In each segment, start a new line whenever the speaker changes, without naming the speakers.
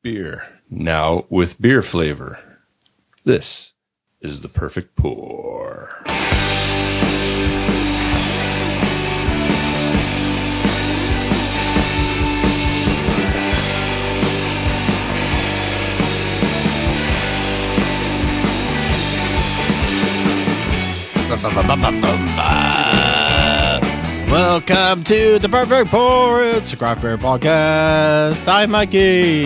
beer, now with beer flavor. This is the perfect pour.
Welcome to the Perfect Pour. It's a craft beer podcast. I'm Mikey.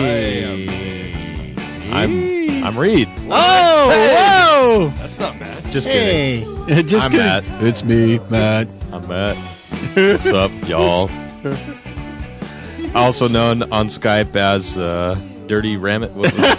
I'm Reed.
Oh,
Hey.
whoa!
That's not bad.
Just kidding.
Hey, just
I'm
kidding.
Matt.
It's me, Matt.
I'm Matt. What's up, y'all? Also known on Skype as Dirty Ramit.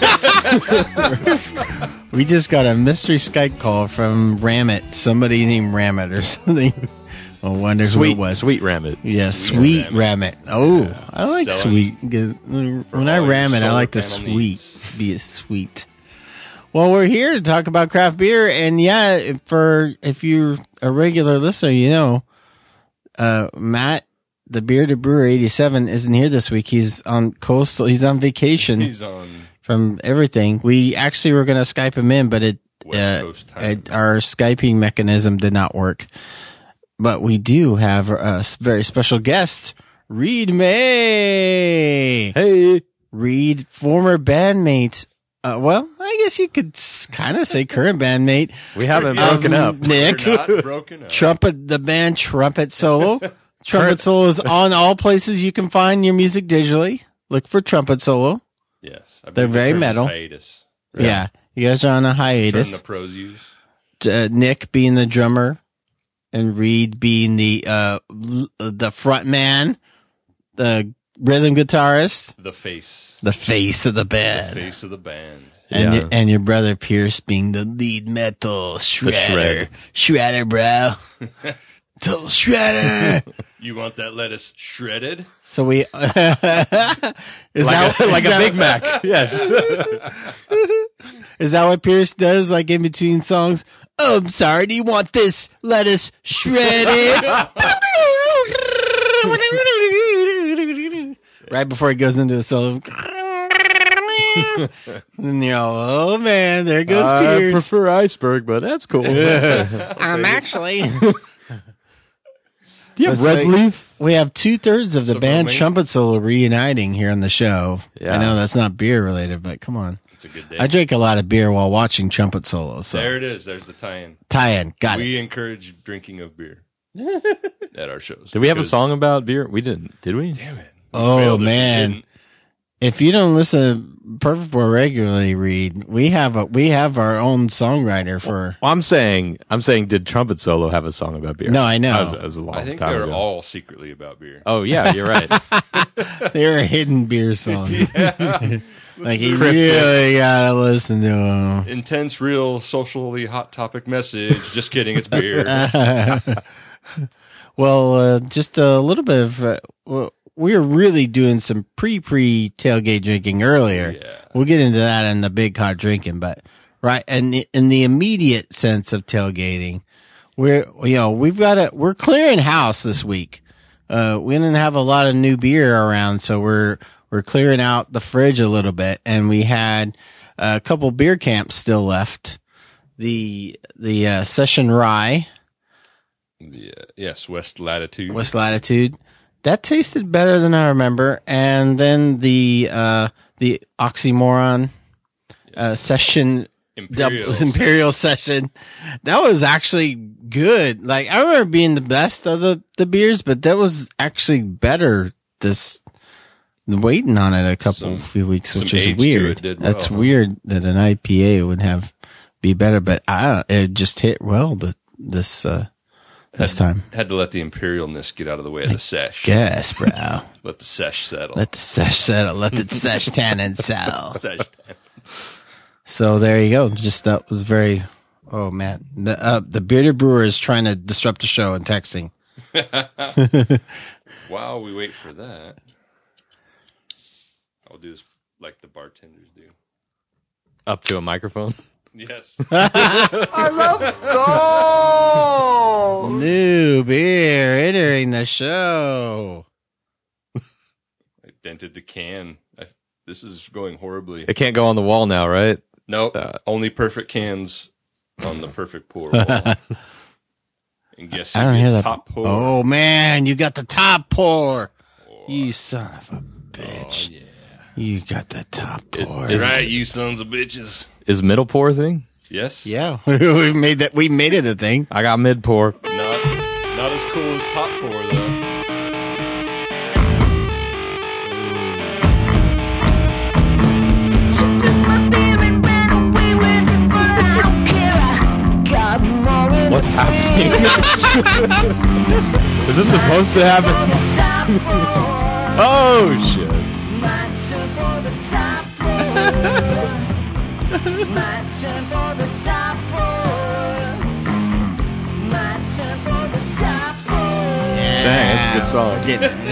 We just got a mystery Skype call from Ramit. Somebody named Ramit or something. I wonder who it was.
Sweet Ramit.
Yeah, sweet Ramit. Oh,
Yeah.
I like
Selling
sweet. When I
all your
ram it, I
solar
like the
panel
sweet.
needs.
Be it sweet. Well, we're here to talk about craft beer, and yeah, if you're a regular listener, you know, Matt, the Bearded Brewer 87, isn't here this week. He's on coastal. He's on vacation
He's on
from everything. We actually were going to Skype him in, but
West Coast time.
our Skyping mechanism did not work. But we do have a very special guest, Reed May.
Hey.
Reed, former bandmate. Well, I guess you could kind of say current bandmate.
We haven't broken up.
Nick,
We're not broken up.
the band Trumpet Solo. Trumpet Solo is on all places you can find your music digitally. Look for Trumpet Solo.
Yes. I
They're
believe the
very
term is
metal.
hiatus.
Yeah. You guys are on a
Term
hiatus.
the pros use.
Nick being the drummer and Reed being the front man, the rhythm guitarist,
The face.
the face of the
The
band.
face of the band.
And,
Yeah.
and your brother Pierce being the lead metal shredder. Shredder, bro. Total shredder.
You want that lettuce shredded?
So we, is
Like
that
a Big Mac. Yes.
Is that what Pierce does? Like in between songs? Oh, I'm sorry. Do you want this lettuce shredded? Right before he goes into a solo. And you're all, oh man, there goes
I
Pierce.
prefer iceberg, but that's cool.
I'm actually.
Do you have
Let's
red
say-
leaf?
We have 2/3 of the
So
band
rooming?
Trumpet Solo reuniting here on the show.
Yeah.
I know that's not beer related, but come on.
It's a good day.
I drink a lot of beer while watching Trumpet Solo. So
There it is. There's the tie-in.
tie-in, got it.
We encourage drinking of beer at our shows.
Did we have a
because-
song about beer? We didn't. Did we?
Damn it. We
Oh,
failed if we
man.
didn't.
If you don't listen to Perfect Pour regularly, Reed, we have our own songwriter for.
Well, I'm saying, did Trumpet Solo have a song about beer?
No, I know.
That was a long
I think
time
they're
ago.
all secretly about beer.
Oh yeah, you're right.
They're hidden beer songs.
Yeah.
Like you really gotta listen to them.
Intense, real, socially hot topic message. Just kidding. It's beer.
Well, just a little bit of. We were really doing some pre tailgate drinking earlier.
Yeah.
We'll get into that in the big hot drinking, but right, and in the immediate sense of tailgating, we're clearing house this week. We didn't have a lot of new beer around, so we're clearing out the fridge a little bit, and we had a couple beer camps still left. The Session Rye,
Yeah. Yes. West Latitude.
West Latitude. That tasted better than I remember. And then the Oxymoron Session Imperial Session. That was actually good. Like I remember being the best of the beers, but that was actually better waiting on it a few weeks, which
some
is
age to
weird.
it did well,
That's
huh?
weird that an IPA would be better, but it just hit well this time.
Had to let the imperialness get out of the way of the sesh.
Guess, bro.
Let the sesh settle.
Let the sesh settle. Let the sesh tannin settle.
Sesh.
So there you go. Just that was very. Oh man, the Bearded Brewer is trying to disrupt the show and texting.
While we wait for that, I'll do this like the bartenders do.
Up to a microphone.
Yes.
New beer entering the show.
I dented the can. This is going horribly.
It can't go on the wall now, right?
Nope. Only perfect cans on the perfect pour wall. And guess
I don't
who
hear
gets
that.
top pour?
Oh man, you got the top pour. You son of a bitch.
Oh, yeah.
You got the top pour.
That's right, you sons of bitches.
Is middle pour a thing?
Yes.
Yeah, we made that. We made it a thing.
I got mid pour.
Not as cool as top pour though.
She took my beer and ran away with it, but I don't care. I got more in
What's
the
happening?
fridge.
Is this supposed to happen?
For the top pour.
Oh shit!
My turn for the top pour. My turn for the top pour. My turn for the top pour.
Dang, that's a good song.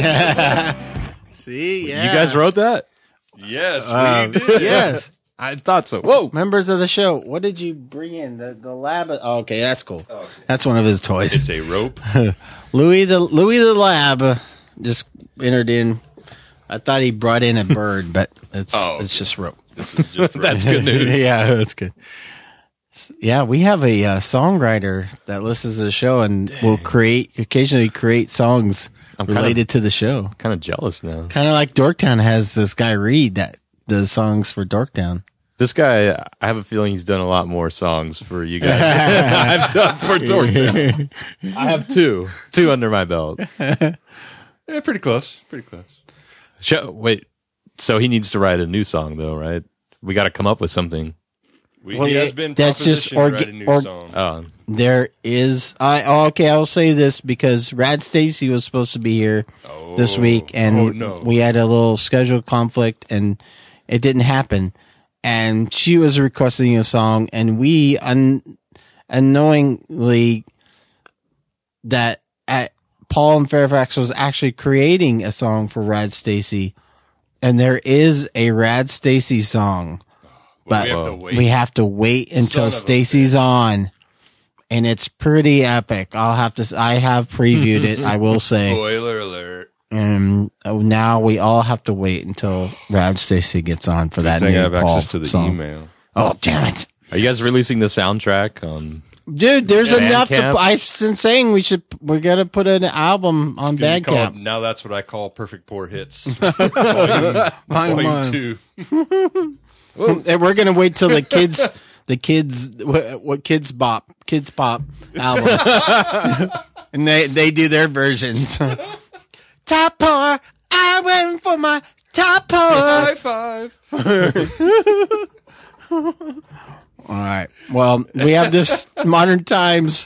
See, yeah.
You guys wrote that?
Yes, we did.
Yes.
I thought so. Whoa!
Members of the show, what did you bring in? The lab. Oh, okay, that's cool. That's one of his toys.
It's a rope.
Louis the Lab just entered in. I thought he brought in a bird, but it's just rope.
Just rope.
That's good news.
Yeah, that's good. Yeah, we have a songwriter that listens to the show and will occasionally create songs related to the show.
Kind of jealous now.
Kind of like Dorktown has this guy Reed that does songs for Dorktown.
This guy, I have a feeling he's done a lot more songs for you guys than I've done for Dorktown. I have two under my belt.
Yeah, pretty close. Pretty close.
Wait, so he needs to write a new song though, right? We got to come up with something.
He has been
that's just
propositioned to write a new song.
There is. I will say this because Rad Stacy was supposed to be here this week, and we had a little schedule conflict, and it didn't happen. And she was requesting a song, and we unknowingly that Paul in Fairfax was actually creating a song for Rad Stacy, and there is a Rad Stacy song. But we have to wait until Stacy's on, and it's pretty epic. I have previewed it. I will say.
Spoiler alert.
And now we all have to wait until Rad Stacy gets on for that
I
new
have
Paul
access to the
song.
email.
Oh, damn it.
Are you guys releasing the soundtrack on?
Dude, there's enough to.
Bandcamp?
I've been saying we got to put an album on Bandcamp.
Now that's what I call Perfect Pour Hits.
Volume
Volume 2.
And we're gonna wait till the kids, what Kids Pop album, and they do their versions. Top pour, I went for my top pour.
High five.
All right. Well, we have this Modern Times,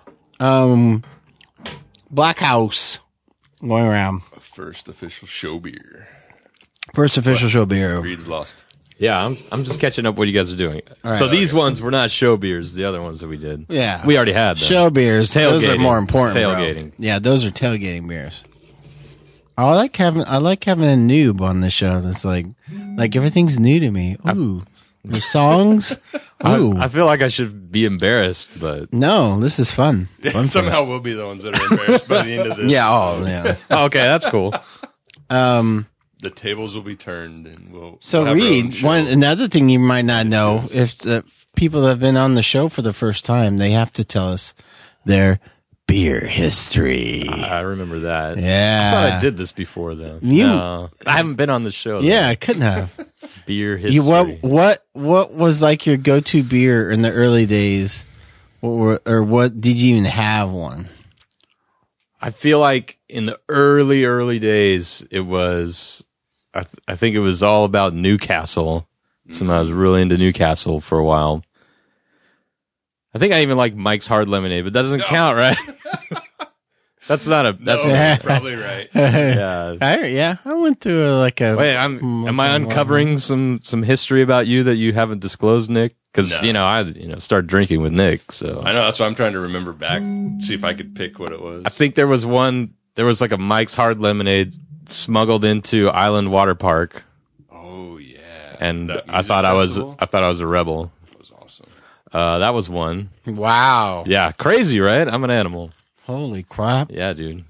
Black House going around.
First official show beer.
First official show beer.
Reed's lost.
Yeah, I'm just catching up what you guys are doing. So these ones were not show beers. The other ones that we did.
Yeah,
we already had them.
Show beers. Those are more important.
Tailgating.
Bro. Yeah, those are tailgating beers. I like having a noob on the show. That's like everything's new to me. Ooh, the songs. Ooh,
I feel like I should be embarrassed, but
no, this is fun.
Somehow we'll be the ones that are embarrassed by the end of this.
Yeah. Oh, yeah.
Okay, that's cool.
The tables will be turned, and we'll.
So
we'll have our own
Reed,
show.
another thing you might not know, if the people that have been on the show for the first time, they have to tell us their beer history.
I remember that.
Yeah.
I thought I did this before, though.
You-
No, I haven't been on the show. Though.
Yeah, I couldn't have.
Beer history.
What was like your go-to beer in the early days, what did you even have one?
I feel like in the early days, it was. I think it was all about Newcastle. So I was really into Newcastle for a while. I think I even like Mike's Hard Lemonade, but that doesn't count, right? That's not a. That's
You're probably right.
yeah.
I went through
Wait, am I uncovering some history about you that you haven't disclosed, Nick? Because
No.
I started drinking with Nick, so
I know that's why I'm trying to remember back, see if I could pick what it was.
I think there was like a Mike's Hard Lemonade smuggled into Island Water Park,
Oh yeah,
and
That
I
music
thought I was
festival?
a rebel.
That was awesome.
That was one.
Wow.
Yeah, crazy, right? I'm an animal.
Holy crap.
Yeah, dude.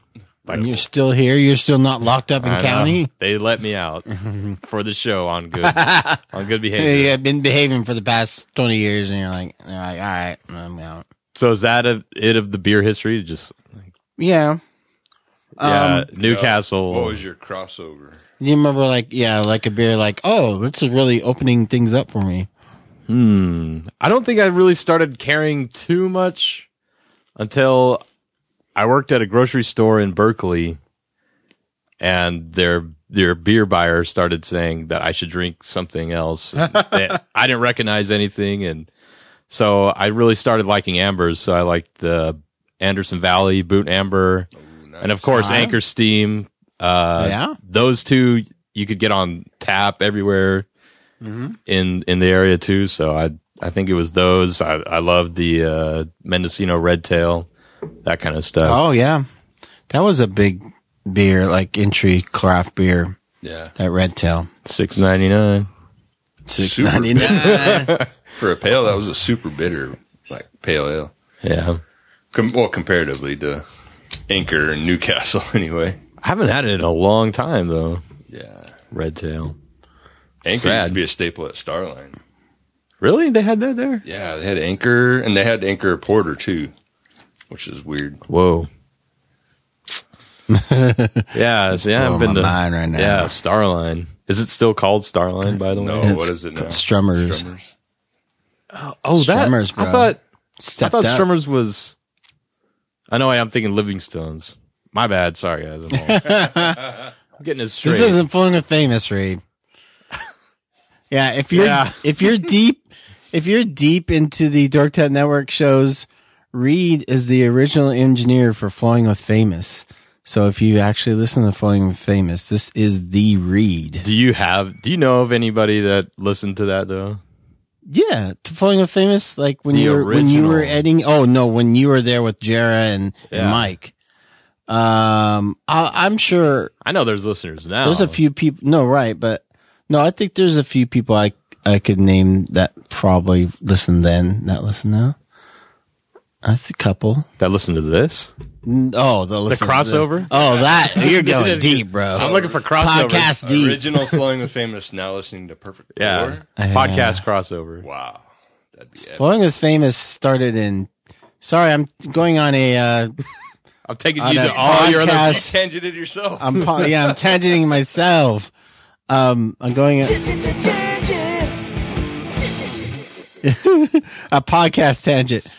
And you're still here. You're still not locked up in
I know.
county.
They let me out for the show on good behavior.
You have been behaving for the past 20 years, and you're like, all right, I'm out.
So is that it of the beer history? Just
Yeah.
Newcastle.
What was your crossover?
You remember, like a beer, like, oh, this is really opening things up for me.
I don't think I really started caring too much until I worked at a grocery store in Berkeley, and their beer buyer started saying that I should drink something else. I didn't recognize anything, and so I really started liking ambers. So I liked the Anderson Valley Boot Amber, and of course Anchor Steam. Those two you could get on tap everywhere in the area too. So I think it was those. I loved the Mendocino Red Tail, that kind of stuff.
Oh, yeah. That was a big beer, like entry craft beer,
Yeah.
that Red Tail.
$6.99.
$6.99.
For a pale, that was a super bitter, like pale ale.
Yeah,
Comparatively to Anchor and Newcastle, anyway.
I haven't had it in a long time though.
Yeah.
Red Tail.
Anchor
Sad.
used to be a staple at Starline.
Really? They had that there?
Yeah, they had Anchor, and they had Anchor Porter too, which is weird.
Whoa. Yeah, so yeah, I've
blowing
been
my
to
mind right now.
Yeah, Starline. Is it still called Starline, by the way?
No,
It's
what is it now?
Strummers.
Oh, that
Strummers, bro.
I thought
Stepped up.
Strummers was. I know. I'm thinking Livingstones. My bad. Sorry, guys. I'm getting this straight.
This isn't Flowing with Famous, Reed. Yeah, if you're deep into the Dorktown Network shows, Reed is the original engineer for Flowing with Famous. So if you actually listen to Flowing with Famous, this is the Reed.
Do you know of anybody that listened to that though?
Yeah, to Flowing with Famous, like when
The
you were
original.
editing. Oh no, when you were there with Jara and Mike. I'm sure
I know there's listeners now.
there's a few people. No, right, but no, I think there's a few people I could name that probably listen then, not listen now. I think a couple.
that listen to this.
Oh, the
crossover?
Oh, that you're going deep, bro.
I'm looking for crossovers.
Podcast deep.
Original Flowing with Famous, now listening to Perfect
Yeah,
Pour?
podcast crossover.
Wow. That'd be epic.
Flowing with Famous started in. Sorry, I'm going on a.
I'm taking
On
you
a
to all your other.
podcast.
Tangented yourself.
I'm tangenting myself. I'm going a podcast tangent.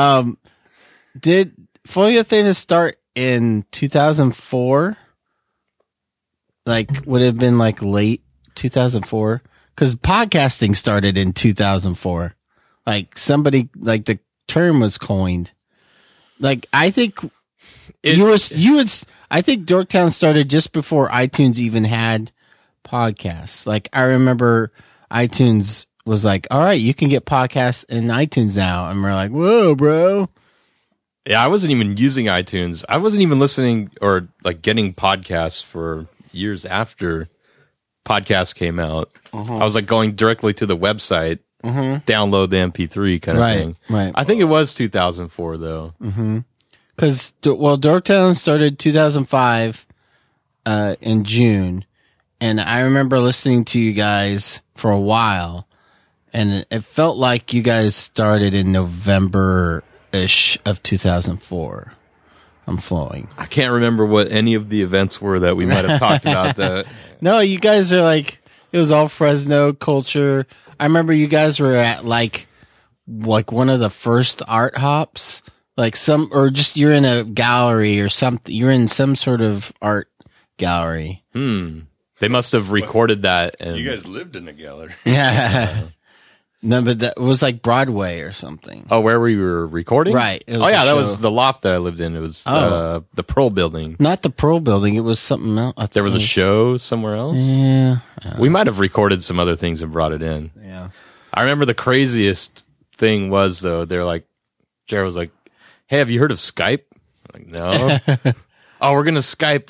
Did Flowing with Famous start in 2004? Like, would it have been like late 2004? Because podcasting started in 2004. Like somebody, like the term was coined. Like I think I think Dorktown started just before iTunes even had podcasts. Like I remember iTunes was like, all right, you can get podcasts in iTunes now. And we're like, whoa, bro.
Yeah, I wasn't even using iTunes. I wasn't even listening or like getting podcasts for years after podcasts came out. I was like going directly to the website, download the MP3 kind of thing.
Right.
I think it was 2004 though.
Because, Dorktown started 2005 in June. And I remember listening to you guys for a while. And it felt like you guys started in November-ish of 2004. I'm flowing.
I can't remember what any of the events were that we might have talked about that.
No, you guys are like, it was all Fresno culture. I remember you guys were at like one of the first art hops, like or just you're in a gallery or something. You're in some sort of art gallery.
They must have recorded that. And
You guys lived in a gallery.
Yeah. No, but that was like Broadway or something.
Oh, where we were recording?
Right. It was
Oh, yeah,
a
that
show.
was the loft that I lived in. It was the Pearl Building.
Not the Pearl Building. It was something else. I think
There was
it
a show somewhere else.
Yeah.
We might have recorded some other things and brought it in.
Yeah.
I remember the craziest thing was, though, they're like, Jared was like, hey, have you heard of Skype? I'm like, no. Oh, we're going to Skype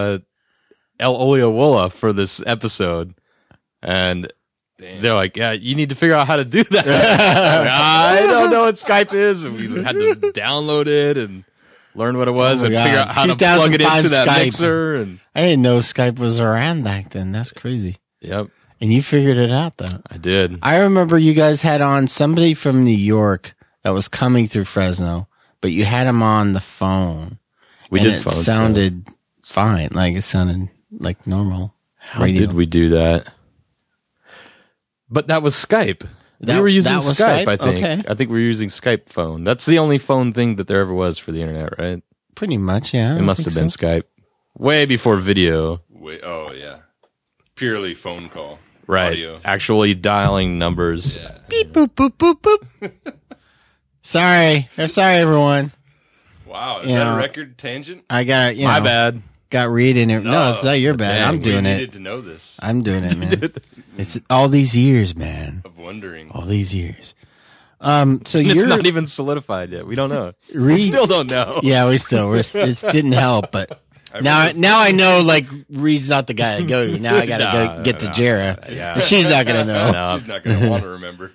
El Oleowola for this episode. And they're like, yeah, you need to figure out how to do that. Like, I don't know what Skype is. And we had to download it. And learn what it was
Oh my
and figure
God.
out how to plug it
2005
into that
Skype.
mixer. And
I didn't know Skype was around back then. That's crazy.
yep,
And you figured it out, though.
I did.
I remember you guys had on somebody from New York that was coming through Fresno, but you had him on the phone.
We
and
did
it
phone stuff.
sounded fine. Like, it sounded like normal.
How
radio.
did we do that? But that was Skype.
That-
we were using
that was
Skype,
Skype?
I think.
Okay.
I think we were using Skype phone. That's the only phone thing that there ever was for the internet, right?
Pretty much, yeah.
It must have been Skype. Way before video.
Wait, oh yeah, purely phone call.
Right.
Audio.
Actually dialing numbers.
Yeah.
Beep, boop, boop, boop, boop. Sorry. I'm sorry, everyone.
Wow, is
Yeah.
that a record tangent?
I got,
My bad.
got Reed in it. No, it's not your bad.
dang,
I'm doing
we
it.
needed to know this.
I'm doing it, man. It's all these years, man.
Of wondering.
All these years. So
It's
you're
not even solidified yet. We don't know. We
Reed.
still don't know.
Yeah, it didn't help, but now I know like Reed's not the guy to go to. Now I gotta go get to Jera.
Yeah.
She's not gonna know.
No.
She's not going to want to remember.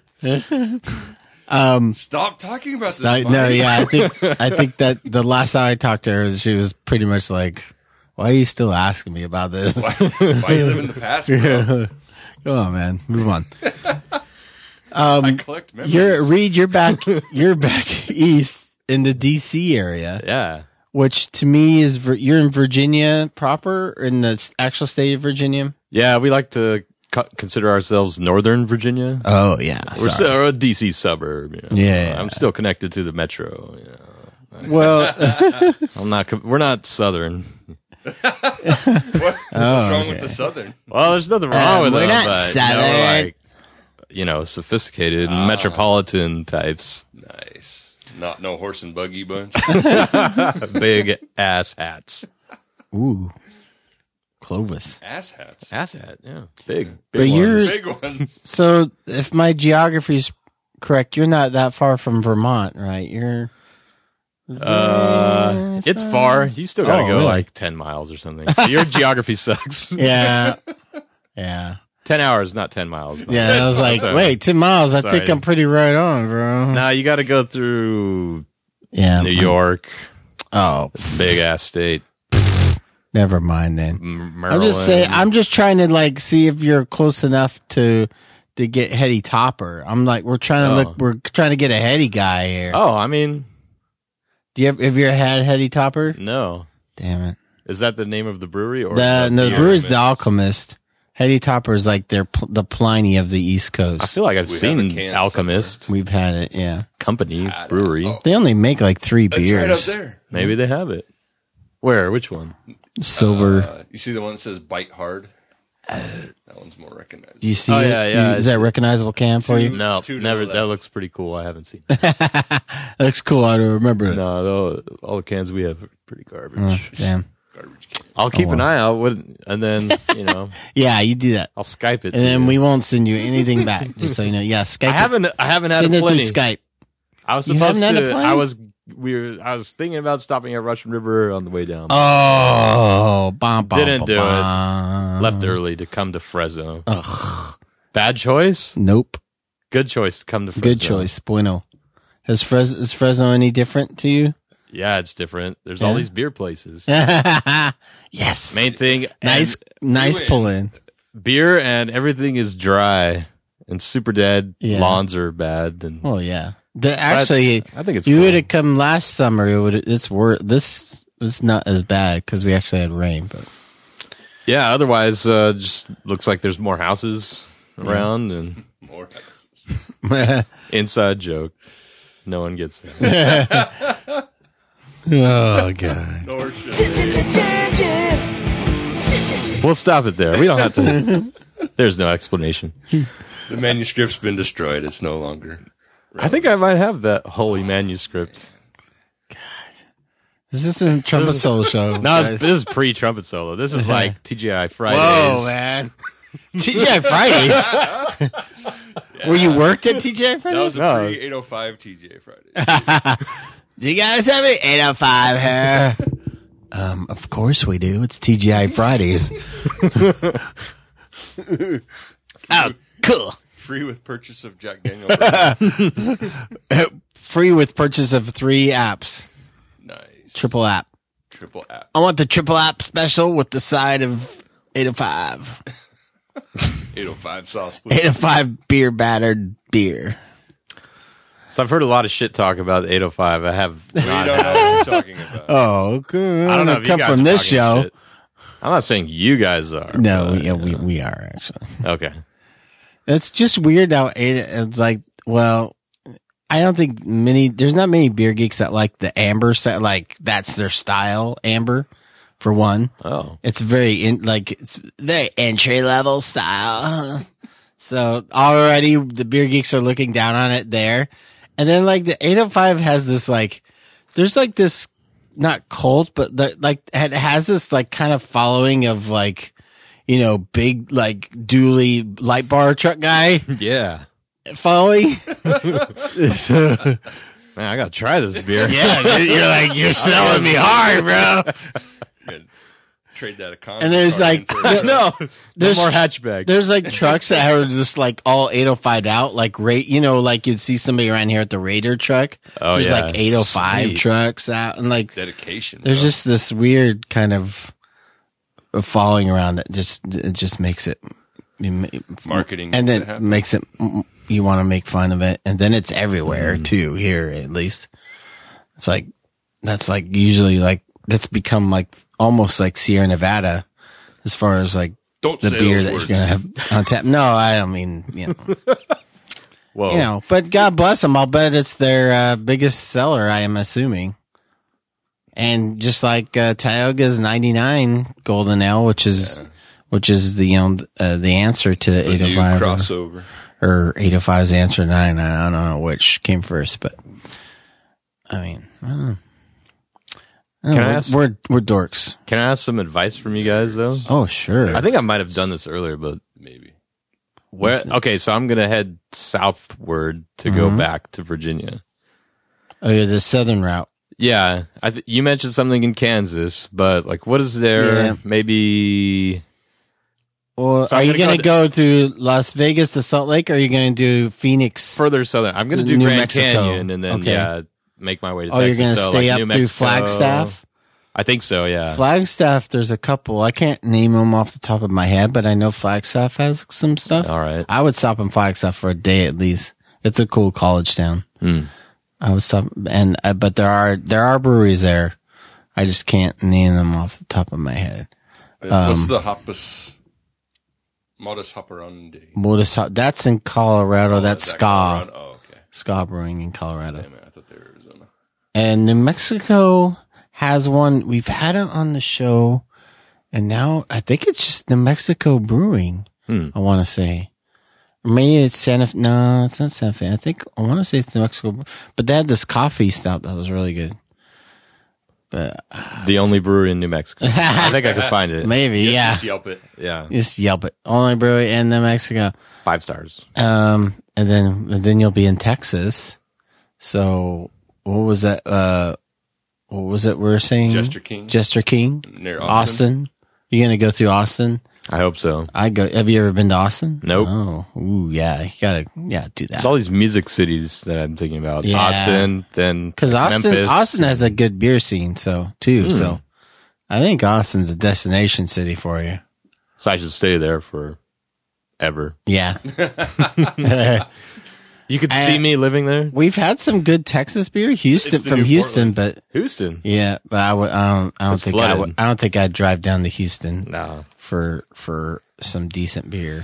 Stop talking about this.
No,
Mike.
yeah, I think that the last time I talked to her, she was pretty much like, "Why are you still asking me about this?"
Why you live in the past, bro?
Come on, man, move on.
I collect memories.
You're back east in the DC area,
Yeah.
which to me is you're in Virginia proper, in the actual state of Virginia.
Yeah, we like to consider ourselves Northern Virginia.
Oh yeah,
We're a DC suburb. You know.
Yeah.
I'm still connected to the metro. You know.
well,
I'm not. We're not Southern.
What's wrong with the Southern?
Well, there's nothing wrong with
we're
them,
not
but
Southern.
we're like, sophisticated metropolitan types,
Nice. Not no horse and buggy bunch.
big ass hats.
ooh, Clovis.
Ass hats.
Ass hat, yeah, big
But
ones.
you're-
Big ones.
So, if my geography's correct, you're not that far from Vermont, right? You're.
It's far. You still got to
Oh,
go
really?
like 10 miles or something. So your geography sucks.
Yeah. Yeah.
10 hours, not 10 miles.
Yeah. I was like,
Sorry.
wait, 10 miles. I think
Sorry.
I'm pretty right on, bro.
Now you got to go through
Yeah.
New York,
Oh,
big ass state.
never mind then.
Maryland.
I'm just saying. I'm just trying to like see if you're close enough to get Hetty Topper. I'm like, we're trying to
Oh.
look. We're trying to get a Hetty guy here.
Oh, I mean,
Do you have you ever had Hetty Topper?
no.
Damn it.
Is that the name of the brewery or
The
beer?
brewer's The Alchemist. Hetty Topper is like the Pliny of the East Coast.
I feel like I've
We have a
seen
can
Alchemist
We've had it, yeah.
Company Brewery.
Oh,
They only make like 3
that's
beers.
right up there.
Maybe they have it. Where? Which one?
Silver.
You see the one that says "Bite Hard"? That one's more recognized.
Do you see
Oh,
it?
yeah, yeah.
Is that recognizable can for you?
No,
Two to
never.
the
That
left.
looks pretty cool. I haven't seen it.
That looks cool. I don't remember it.
No, all the cans we have are pretty garbage.
Oh, damn.
Garbage can.
I'll keep an
wow.
eye out, and then
Yeah, you do that.
I'll Skype it.
And then we won't send you anything back, just so you know. Yeah, Skype.
I haven't had
Send
a
it through
plenty.
Skype.
I was
You
supposed
haven't had a
to.
plenty?
I was thinking about stopping at Russian River on the way down.
Oh,
Didn't do it.
it.
Left early to come to Fresno.
Ugh.
Bad choice.
Nope.
Good choice to come to Fresno.
Good choice. Bueno. Is Fresno any different to you?
Yeah, it's different. There's all
Yeah.
these beer places.
Yes.
Main thing,
Nice
win.
pull in.
beer and everything is dry and super dead.
Yeah.
Lawns are bad, and
Oh yeah. Actually,
I think it's
you
cool.
would have come last summer. It's worth. This was not as bad because we actually had rain. But
Yeah, otherwise, just looks like there's more houses around and
More houses.
inside joke. No one gets it.
oh god.
Nor should.
We'll stop it there. We don't have to. There's no explanation.
The manuscript's been destroyed. It's no longer.
I think I might have that holy manuscript.
This isn't Trumpet Soul Show.
No,
guys.
this is pre-trumpet solo. This is like TGI Fridays.
Whoa, man. TGI Fridays. Were you worked at TGI
That
Fridays?
was a
No.
pre-805 TJ Friday.
Do you guys have any 805 here? Of course we do. It's TGI Fridays. Oh, cool.
Free with purchase of Jack Daniels.
Free with purchase of 3 apps.
Nice.
Triple app.
Triple app.
I want the triple app special with the side of 805.
805 sauce, please.
805 beer battered beer.
So I've heard a lot of shit talk about 805. I have
We
not
don't know
had.
what you're talking about.
Oh, okay.
I don't know if you
come
guys
from
are
this
talking
show.
shit. I'm not saying you guys are.
No,
but,
we are actually.
Okay.
It's just weird how it's like, well, I don't think there's not many beer geeks that like the amber set, like that's their style, amber, for one.
Oh.
It's it's very entry level style. So already the beer geeks are looking down on it there. And then like the 805 has this like, there's like this, not cult, but it has this like kind of following of like, you know, big like dually light bar truck guy
Yeah.
following. So,
Man, I gotta try this beer.
yeah, you're selling me hard, bro.
Trade that a
And there's like,
No
there's
more hatchback.
There's like trucks that are just like all 805 out, like you know, like you'd see somebody around here at the Raider truck.
Oh,
There's
yeah.
like 805
Sweet.
trucks out, and like
dedication.
there's
bro.
just this weird kind of following around that just makes it
marketing,
and
to
then
happen.
makes it you want to make fun of it, and then it's everywhere too. Here at least, it's like that's like usually like that's become like almost like Sierra Nevada as far as like
Don't
the
say
beer
those
that
words.
you're gonna have on tap. No, I don't mean
Whoa.
you know, but God bless them. I'll bet it's their biggest seller. I am assuming. And just like Tioga's 99 Golden Ale, which is the the answer to the
The new
805
crossover.
or 805's answer to 99. I don't know which came first, but I mean, I don't know.
Can I ask-
we're dorks.
Can I ask some advice from you guys though?
Oh, sure.
I think I might have done this earlier, but
Maybe.
where? Okay, so I'm gonna head southward to go back to Virginia.
Oh, yeah, the southern route.
Yeah, you mentioned something in Kansas, but like, what is there?
Yeah.
Maybe.
Well,
So
are
I'm
you
gonna
going to
go
go through Las Vegas to Salt Lake, or are you going to do Phoenix?
further southern. I'm going to
To
do
New
Grand
Mexico.
Canyon and then
Okay.
make my way to
Oh, you're
Texas.
going to
So,
stay
like,
up
New
through
Mexico.
Flagstaff?
I think so. Yeah.
Flagstaff, there's a couple. I can't name them off the top of my head, but I know Flagstaff has some stuff.
All right.
I would stop in Flagstaff for a day at least. It's a cool college town. I would stop, but there are breweries there. I just can't name them off the top of my head.
What's the Hoppus? Modus Operandi.
That's in Colorado. That's
Is that
Ska.
Colorado? Oh, okay.
Ska Brewing in Colorado.
Damn it, I thought they were Arizona.
And New Mexico has one. We've had it on the show, and now I think it's just New Mexico Brewing. I want to say. Maybe it's Santa Fe. No, it's not Santa Fe. I want to say it's New Mexico. But they had this coffee stout that was really good. But
The only brewery in New Mexico. I think I could find it.
maybe, yeah.
Just Yelp it.
Yeah.
Just Yelp it. Only brewery in New Mexico.
5 stars.
And then you'll be in Texas. So what was that? What was it we were saying?
Jester King.
Jester King.
Near
Austin. You gonna go through Austin?
I hope so.
Have you ever been to Austin?
Nope.
Oh, ooh, yeah. You gotta, do that.
There's all these music cities that I'm thinking about.
Yeah.
Austin, then
Because
Memphis.
Austin has a good beer scene, so So I think Austin's a destination city for you.
So I should stay there for ever.
Yeah.
You could see me living there.
We've had some good Texas beer, Houston
it's the
from
new
Houston,
Portland.
but
Houston.
yeah, but I don't
It's
think
flooded.
I don't think I'd drive down to Houston
No.
for some decent beer.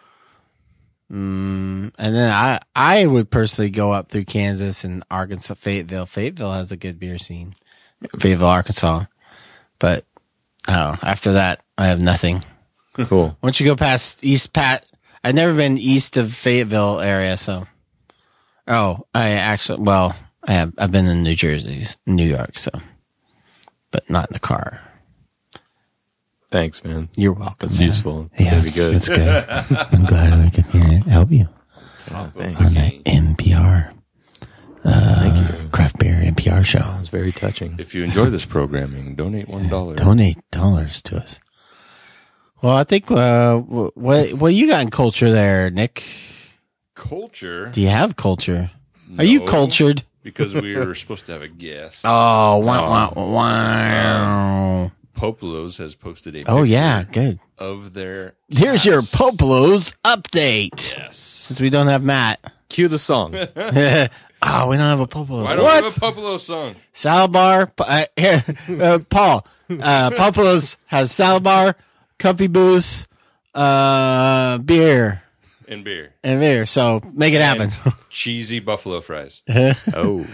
And then I would personally go up through Kansas and Arkansas, Fayetteville. Fayetteville has a good beer scene. Fayetteville, Arkansas. But after that, I have nothing.
Cool.
Once you go past I've never been east of Fayetteville area, so. Oh, I've been in New Jersey, New York, so. But not in the car.
Thanks, man.
You're welcome.
It's
man.
useful. It's
Yeah,
gonna be good.
It's good. I'm glad I can help you.
Thanks.
On that NPR.
Thank you.
Craft Beer NPR show.
It's very touching.
If you enjoy this programming, donate $1.
Donate $1 to us. Well, I think, what you got in culture there, Nick?
Culture.
Do you have culture? Are you
No.
cultured?
because we were supposed to have a guest.
Oh, wow.
Popolo's has posted a picture
Oh, yeah, good.
of their
Here's your
taps.
Popolo's update.
Yes.
Since we don't have Matt.
Cue the song.
Oh, we don't have a Popolo's.
Why don't we have a Popolo song?
Salad bar. Here, Paul. Popolo's has salad bar, comfy booth, beer,
And beer.
and beer. So make it happen.
And cheesy buffalo fries.
Oh.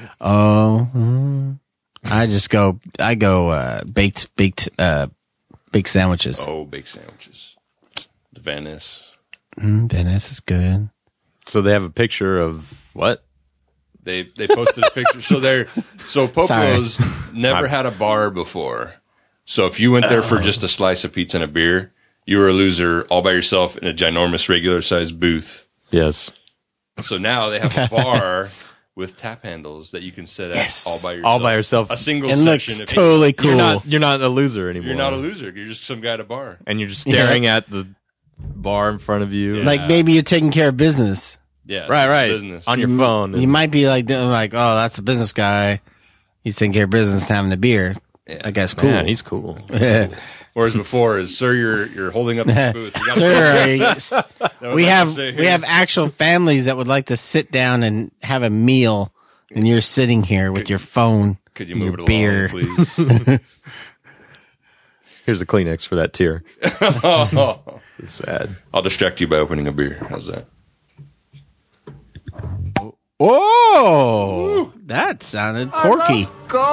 I go baked sandwiches.
Oh, baked sandwiches. The Venice.
Venice is good.
So they have a picture of what?
They posted a picture. So Popolo's never had a bar before. So if you went there for just a slice of pizza and a beer, you were a loser all by yourself in a ginormous regular sized booth.
Yes.
So now they have a bar with tap handles that you can sit at
Yes.
all by yourself.
All by yourself.
A single
It
section.
looks
if
totally cool.
You're not a loser anymore.
You're not a loser. You're just some guy at a bar.
And you're just staring at the bar in front of you.
Yeah.
Like maybe you're taking care of business.
Yeah.
Right.
Business.
On your phone.
You might be like, oh, that's a business guy. He's taking care of business, having the beer.
Yeah.
That guy's cool.
Man, he's cool.
Whereas before is, sir, you're holding up this booth. You gotta-
Sir,
That was
we
like
have
to say,
we have actual families that would like to sit down and have a meal, and you're sitting here with your phone.
Could you
and
move
your
it
beer.
along, please?
Here's a Kleenex for that tear.
Oh,
It's sad.
I'll distract you by opening a beer. How's that?
Oh, that sounded porky.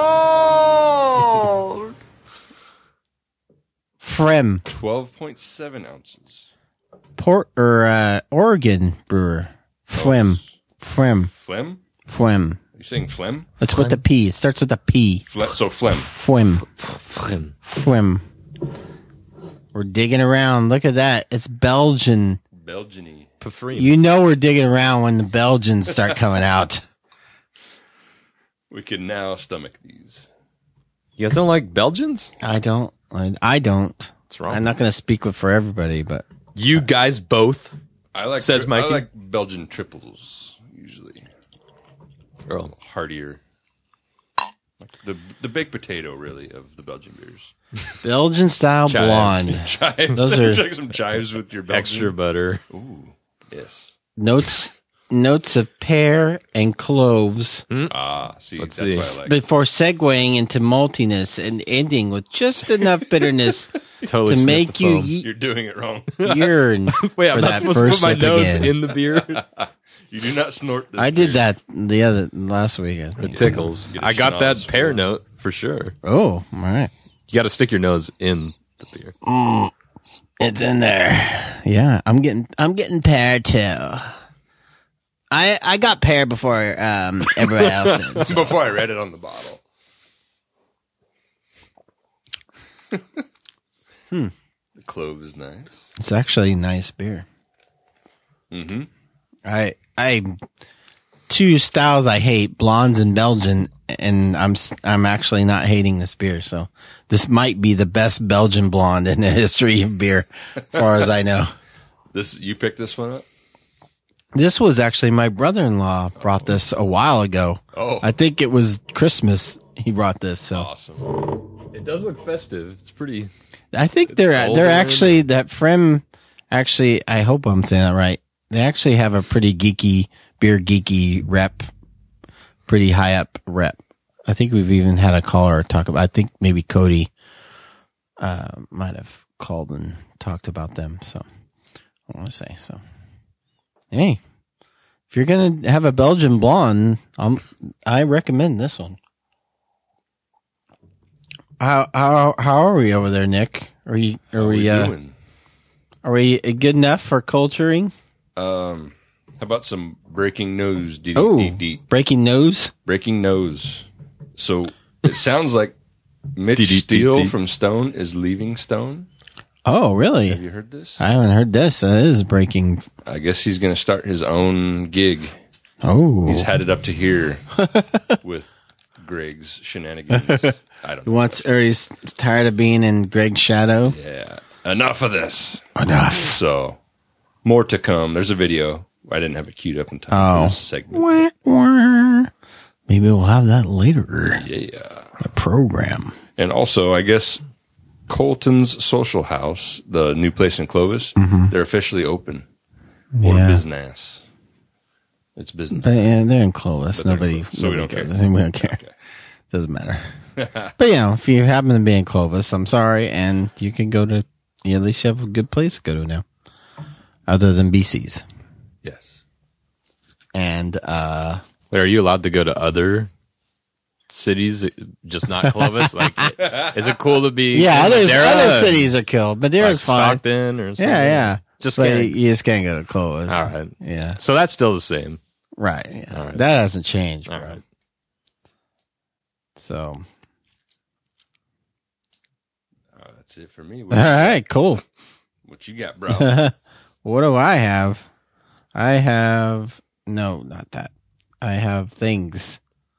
Gold.
Frem
12.7 ounces.
Oregon brewer. Frem.
Phlegm?
Are
You saying phlegm?
That's with the P. It starts with a P.
So phlegm.
Frem. We're digging around. Look at that. It's Belgian.
Belgian-y.
You know we're digging around when the Belgians start coming out.
We can now stomach these.
You guys don't like Belgians?
I don't.
What's wrong?
I'm not going to speak for everybody, but
You guys both?
I like
Says Mikey.
I like Belgian triples usually.
Girl.
Heartier. Like the baked potato really of the Belgian beers.
Belgian style
Chives.
blonde.
Chives.
Those are-
like some chives with your Belgian.
Extra butter.
Ooh, yes.
Notes of pear and cloves
Ah, see,
Let's
that's
see.
what I like.
before segueing into maltiness and ending with just enough bitterness
Totally
to
sniffed
make
the
you
foam.
You're doing it wrong.
yearn
Wait,
for
I'm not
that
supposed to
first
put my
sip
nose
again.
in the beer?
You do not snort this
I did
beer.
that last week. I think.
It tickles.
Get a
I got that
schnoz
pear
for it.
note for sure.
Oh, all right.
You got to stick your nose in the beer.
It's in there. Yeah, I'm getting pear too. I got pear before everybody else did. so.
Before I read it on the bottle. The clove is nice.
It's actually a nice beer.
Mm-hmm.
I two styles I hate, blondes and Belgian, and I'm actually not hating this beer. So this might be the best Belgian blonde in the history of beer, as far as I know.
You picked this one up?
This was actually my brother-in-law brought this a while ago.
Oh.
I think it was Christmas he brought this. So
Awesome.
It does look festive. It's pretty.
I think they're
golden.
actually that Frem. Actually, I hope I'm saying that right. They actually have a pretty beer geeky rep, pretty high up rep. I think we've even had a caller talk about. I think maybe Cody might have called and talked about them. So I want to say so. Hey, if you're gonna have a Belgian blonde, I recommend this one. How are we over there, Nick? Are we
doing?
are we good enough for culturing?
How about some breaking news?
Oh, breaking news.
Breaking news. So it sounds like Mitch Steele from Stone is leaving Stone.
Oh, really?
Have you heard this?
I haven't heard this. That is breaking.
I guess he's going to start his own gig.
Oh,
He's had it up to here with Greg's shenanigans. I don't know.
he's tired of being in Greg's shadow.
Yeah. Enough of this.
Enough.
So, more to come. There's a video. I didn't have it queued up in time
Oh.
for this segment.
Wah, wah. Maybe we'll have that later.
Yeah.
A program.
And also, I guess Colton's Social House, the new place in Clovis, they're officially open for
Yeah.
business. It's business.
But yeah, they're in Clovis.
But they're in
Nobody,
Clovis, so we
nobody
don't
cares.
care.
We don't care.
Okay.
Doesn't matter. But if you happen to be in Clovis, I'm sorry, and you can go to. You at least have a good place to go to now, other than BC's.
Yes.
And
Wait, are you allowed to go to other cities, just not Clovis? Like, is it cool to be?
yeah,
in Madera
other
and,
cities are killed, but Madera's
like
fine.
Stockton or something?
Yeah.
Just
but
can't.
you just can't go to Clovis.
All right.
Yeah.
So that's still the same.
Right. Yeah.
All right.
That hasn't changed.
All
bro.
right.
So.
That's it for me.
All right. Cool.
What you got, bro?
What do I have? I have no, not that. I have things.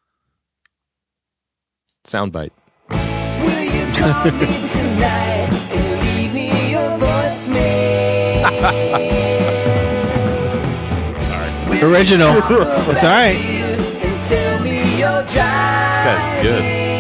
Soundbite.
Will you call me tonight and leave me your voicemail?
Sorry.
Original. It's all right.
And tell me your
This guy's good.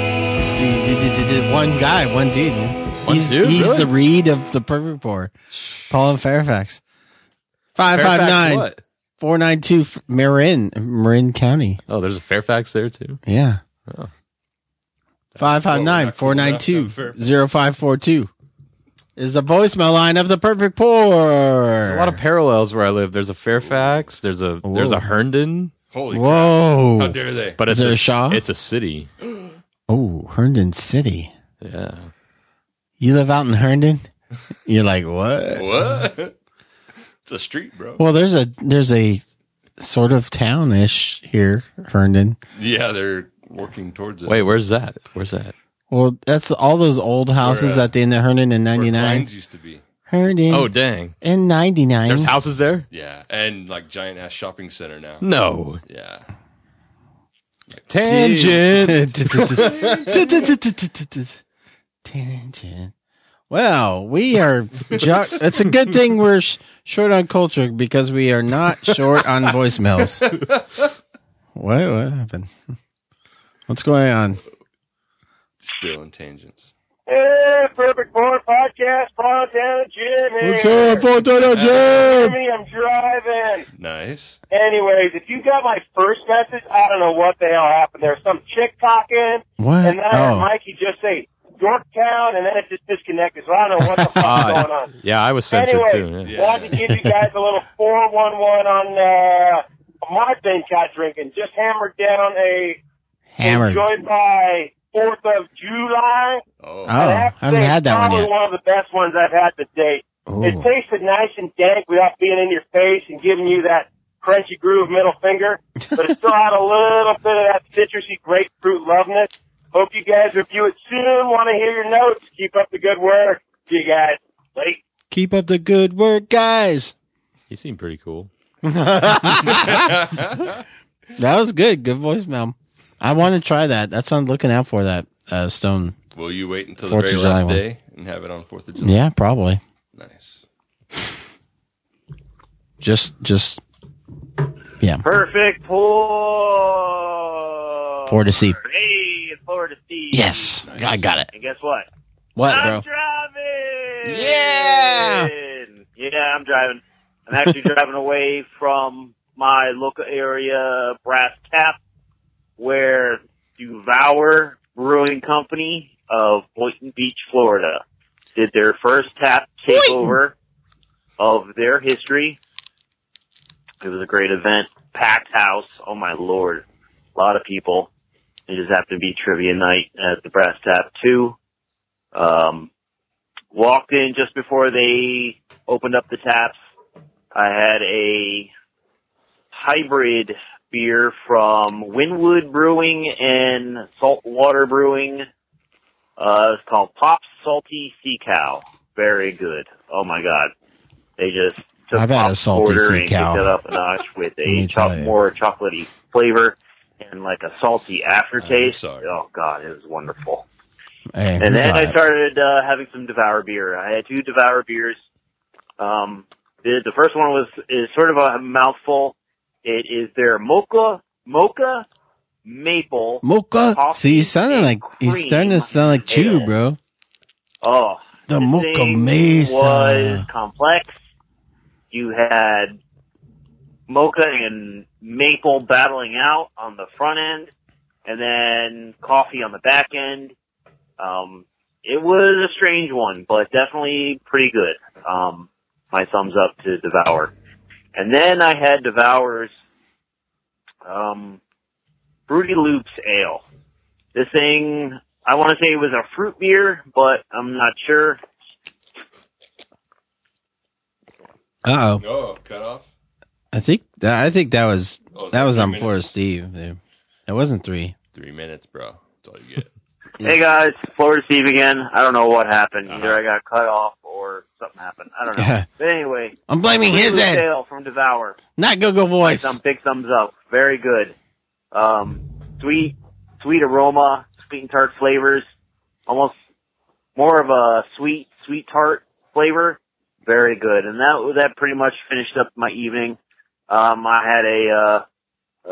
One guy, one dude. He's
dude?
He's
Really?
the Reed of the Perfect Pour. Paul and Fairfax.
Fairfax
559
what?
492 Marin County.
Oh, there's a Fairfax there too.
Yeah.
Oh.
559 492
Fairfax.
0542 is the voicemail line of the Perfect Pour.
There's a lot of parallels where I live. There's a Fairfax. There's a Herndon,
Holy
Whoa.
crap. How dare they?
but
Is
it's
there a Shaw?
It's a city.
Oh, Herndon City.
Yeah.
You live out in Herndon? You're like, what?
What? It's a street, bro.
Well, there's a sort of townish here, Herndon.
Yeah, they're working towards it.
Wait, where's that? Where's that?
Well, that's all those old houses
Where,
at the end of Herndon in
where
99.
Klein's used to be.
Herndon
Oh, dang.
in 99.
There's houses there?
Yeah, and like giant ass shopping center now.
No.
Yeah.
Tangent.
Tangent. Well, we are. It's a good thing we're short on culture because we are not short on voicemails. What happened? What's going on?
Still in tangents.
Hey, Perfect Four Podcast, Fontana Jim
What's
here.
up, Fontana Jim?
Jimmy, I'm driving.
Nice.
Anyways, if you got my first message, I don't know what the hell happened. There was some chick talking,
What?
and then I heard
Oh,
Mikey just say Yorktown, and then it just disconnected, so I don't know what the fuck's going on.
Yeah, I was censored
Anyway,
too.
Yeah.
wanted to give you guys a little 411 on my thing cat drinking. Just hammered down a
hammered.
enjoyed by 4th of July.
Oh.
Oh, I haven't had that one
Probably
yet.
one of the best ones I've had to date.
Ooh.
It tasted nice and dank without being in your face and giving you that crunchy groove middle finger, but it still had a little bit of that citrusy grapefruit loveness. Hope you guys review it soon. Want to hear your notes. Keep up the good work. See you guys. Late.
Keep up the good work, guys.
He seemed pretty cool.
That was good. Good voicemail. I want to try that. That's on looking out for that Stone.
Will you wait until
4th
the
of
very
July
last
one.
day and have it on 4th of July?
Yeah, probably.
Nice.
Just yeah.
Perfect pour.
For to see.
Hey, it's Florida Steve.
Yes, I got it.
And guess what?
What,
I'm
bro?
driving.
Yeah!
Yeah, I'm driving. I'm actually driving away from my local area, Brass Tap, where Devour Brewing Company of Boynton Beach, Florida, did their first tap takeover of their history. It was a great event. Packed house. Oh, my Lord. A lot of people. It just happened to be trivia night at the Brass Tap, too. Walked in just before they opened up the taps. I had a hybrid beer from Winwood Brewing and Saltwater Brewing. It's called Pop's Salty Sea Cow. Very good. Oh my God. They just took
I've had a
Pop's
Salty
Porter
Sea
and
Cow.
kicked it up a notch with
Let me
a
tell you.
more chocolatey flavor and like a salty aftertaste.
sorry.
Oh God, it was wonderful.
Hey,
And then
who's
I
that?
started having some Devour beer. I had 2 Devour beers. The first one is sort of a mouthful. It is their mocha maple.
Mocha.
Coffee
See, he's sounding
and
like he's
cream
starting to sound like Chew,
ale.
bro.
Oh,
The
this
Mocha
thing
Mesa.
was complex. You had mocha and maple battling out on the front end, and then coffee on the back end. It was a strange one, but definitely pretty good. My thumbs up to Devour. And then I had Devour's Fruity Loops Ale. This thing, I want to say it was a fruit beer, but I'm not sure.
Uh oh.
Oh, cut off.
I think that was
Oh, is
that was
3
on
minutes?
Florida Steve. Dude. It wasn't 3.
3 minutes, bro. That's all you get.
Hey guys, Florida Steve again. I don't know what happened.
Uh-huh.
Either I got cut off or something happened. I don't know. But anyway,
I'm blaming
Fruity
his
Loops
end,
Ale from Devour.
not Google Voice.
Big thumbs up. Very good. Sweet aroma, sweet and tart flavors. Almost more of a sweet tart flavor. Very good. And that pretty much finished up my evening. I had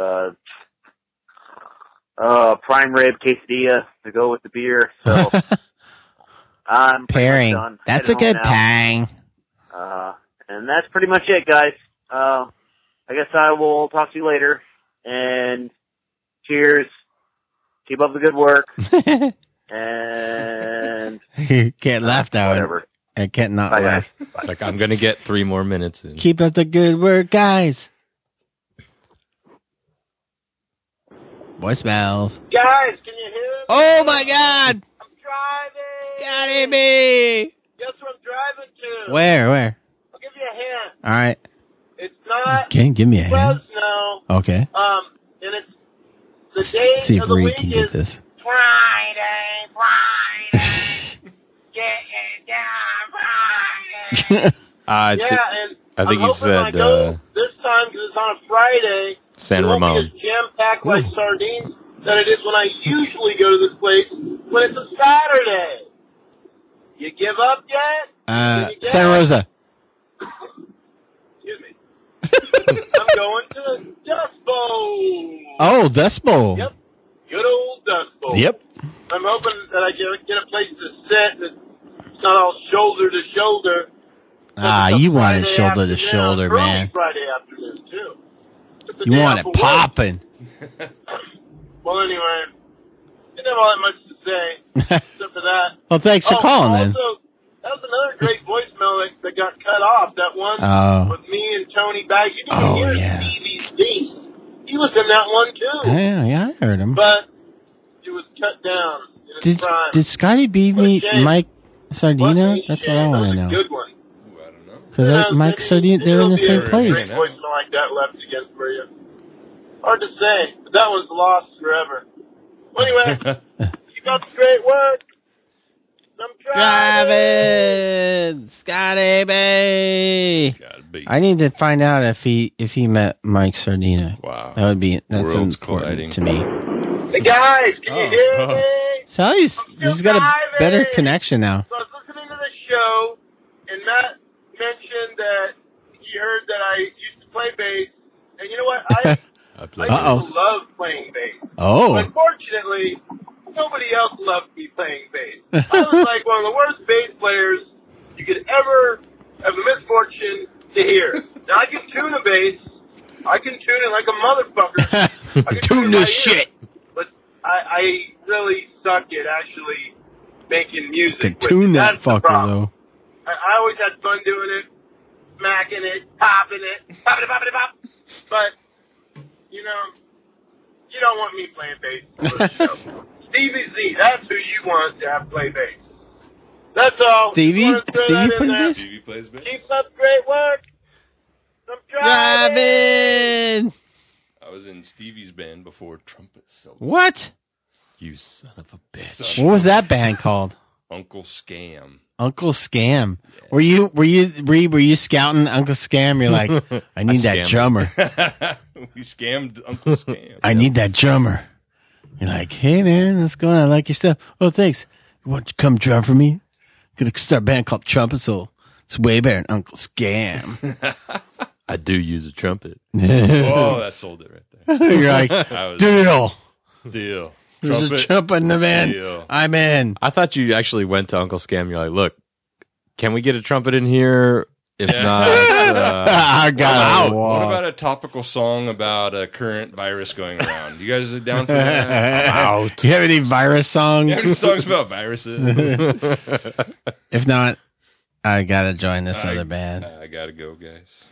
a prime rib quesadilla to go with the beer. So I'm pretty much
Pairing.
done.
That's a
Heading
good
home now.
pang.
And that's pretty much it, guys. I guess I will talk to you later. And cheers. Keep up the good work. And
Can't laugh that one.
whatever.
I can't not
Bye,
laugh.
guys.
It's like I'm gonna get 3 more minutes in.
Keep up the good work, guys. Voicemails.
Guys, can you hear me?
Oh my God!
I'm driving.
Scotty B.
Guess where I'm driving to?
Where?
I'll give you a hint.
All right.
It's not
Can you give me a hand?
Fresno.
Okay.
And it's the day
See if
of the
Reed
week
can get
is
this.
Friday. Get it down, Friday.
I,
Yeah,
thi-
and
I think
I'm
he
hoping when I
said
go this time because it's on a Friday.
San
it won't
Ramon.
be as jam-packed like sardines than it is when I usually go to this place when it's a Saturday. You give up yet?
Santa Rosa.
Excuse me. I'm going to the Dust Bowl.
Oh, Dust Bowl.
Yep. Good old Dust Bowl.
Yep.
I'm hoping that I get a place to sit that's not all shoulder to shoulder.
Ah,
It's a
you want it
Friday
shoulder to
afternoon,
shoulder,
early
man.
Friday afternoon, too. It's the
You
day
want
off
it
of work.
popping.
Well, anyway, didn't have all that much to say, except for that.
Well, thanks for calling, then.
Also, that was another great voicemail that got cut off. That one
Oh.
with me and Tony Bag. You didn't
Oh,
hear
yeah.
Stevie's Beast. He was in that one, too.
Yeah, I heard him.
But it was cut down in its prime.
Did Scotty B
What a
meet
shame.
Mike
What
Sardina?
a
That's
shame.
what I want
That
to
was a
know.
good one.
Ooh, I don't know.
Because Mike Sardina, they're in the same place.
Great voicemail like that left again for you. Hard to say, but that one's lost forever. Well, anyway, keep up the great work. I'm
Driving, Scotty B.
Gotta be.
I need to find out if he met Mike Sardina.
Wow.
That's
Worlds
important
colliding.
to me.
Hey guys, can you hear me?
So he's got a better connection now.
So I was listening to the show, and Matt mentioned that he heard that I used to play bass, and you know what? I
Uh-oh.
used to love playing bass.
Oh,
Unfortunately, nobody else loved me playing bass. I was like one of the worst bass players you could ever have the misfortune to hear. Now I can tune a bass. I can tune it like a motherfucker. I can
tune
it
this
by ear.
shit.
But I really suck at actually making music.
Can
with
tune
it.
that
That's the
fucker
problem.
though.
I always had fun doing it, smacking it, popping it, pop. But, you don't want me playing bass for the show. Stevie Z, that's who you want to have play bass. That's all.
Stevie?
Just wanna throw
Stevie
that in
plays
there.
bass?
Stevie plays bass.
Keep up great work. I'm driving.
Driving.
I was in Stevie's band before Trumpet Solo.
What?
You son of a bitch.
Son
What was that band called?
Uncle Scam.
Uncle Scam. Were you scouting Uncle Scam? You're like, I need that
scammed.
drummer.
We scammed Uncle Scam.
I need that drummer. You're like, hey man, what's going on? I like your stuff. Oh, thanks. You want to come drum for me? Gonna start a band called Trumpet Soul. It's way better than Uncle Scam.
I do use a trumpet.
Oh, that sold it right there.
You're like,
I was,
do it all.
Deal.
There's a trumpet in the van.
Deal.
I'm in.
I thought you actually went to Uncle Scam. You're like, look, can we get a trumpet in here? If not,
I got
What
out.
about a topical song about a current virus going around? You guys are down for that?
Out. Do you have any virus songs?
You have any songs about viruses?
If not, I gotta join this other band.
I gotta go, guys.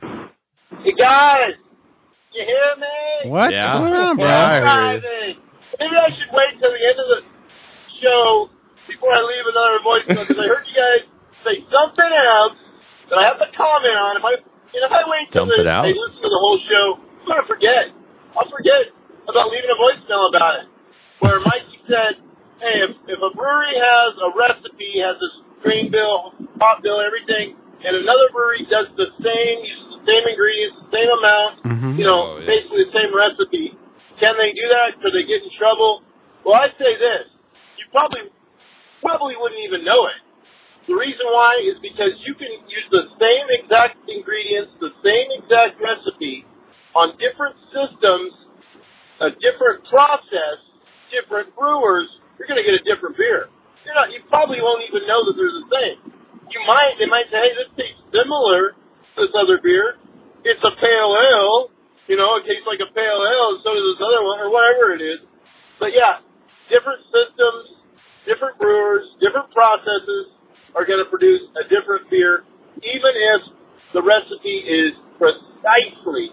You guys, you hear me?
What's
Yeah.
going on, bro?
Yeah, I heard
Driving. Maybe I should wait till the end of the show before I leave another voicemail because I heard you guys say something else that I have to comment on. If I wait till
Dump it out.
they listen to the whole show, I'm gonna forget. I'll forget about leaving a voicemail about it. Where Mikey said, "Hey, if a brewery has a recipe, has this grain bill, hot bill, everything, and another brewery does the same, uses the same ingredients, the same amount,
Oh, yeah.
basically the same recipe, can they do that? Could they get in trouble?" Well, I say this: you probably wouldn't even know it. The reason why is because you can use the same exact ingredients, the same exact recipe on different systems, a different process, different brewers. You're going to get a different beer. You probably won't even know that they're the same. They might say, "Hey, this tastes similar to this other beer. It's a pale ale. It tastes like a pale ale, and so does this other one, or whatever it is." But yeah, different systems, different brewers, different processes are going to produce a different beer, even if the recipe is precisely,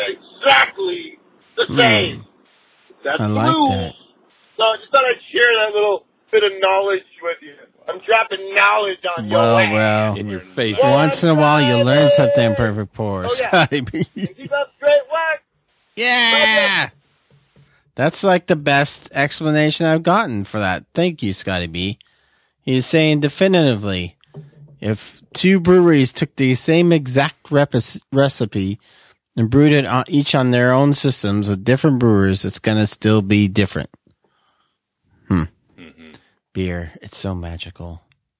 exactly the same. That's
I like
rules.
that.
So I just thought I'd share that little bit of knowledge with you. I'm dropping knowledge on you.
Well.
in your face.
Once in a while, you learn something. Perfect pour.
Oh, yeah.
Scotty B.
Keep up great work.
Yeah. That's like the best explanation I've gotten for that. Thank you, Scotty B. He's saying definitively, if two breweries took the same exact recipe and brewed it each on their own systems with different brewers, it's going to still be different. Beer, it's so magical.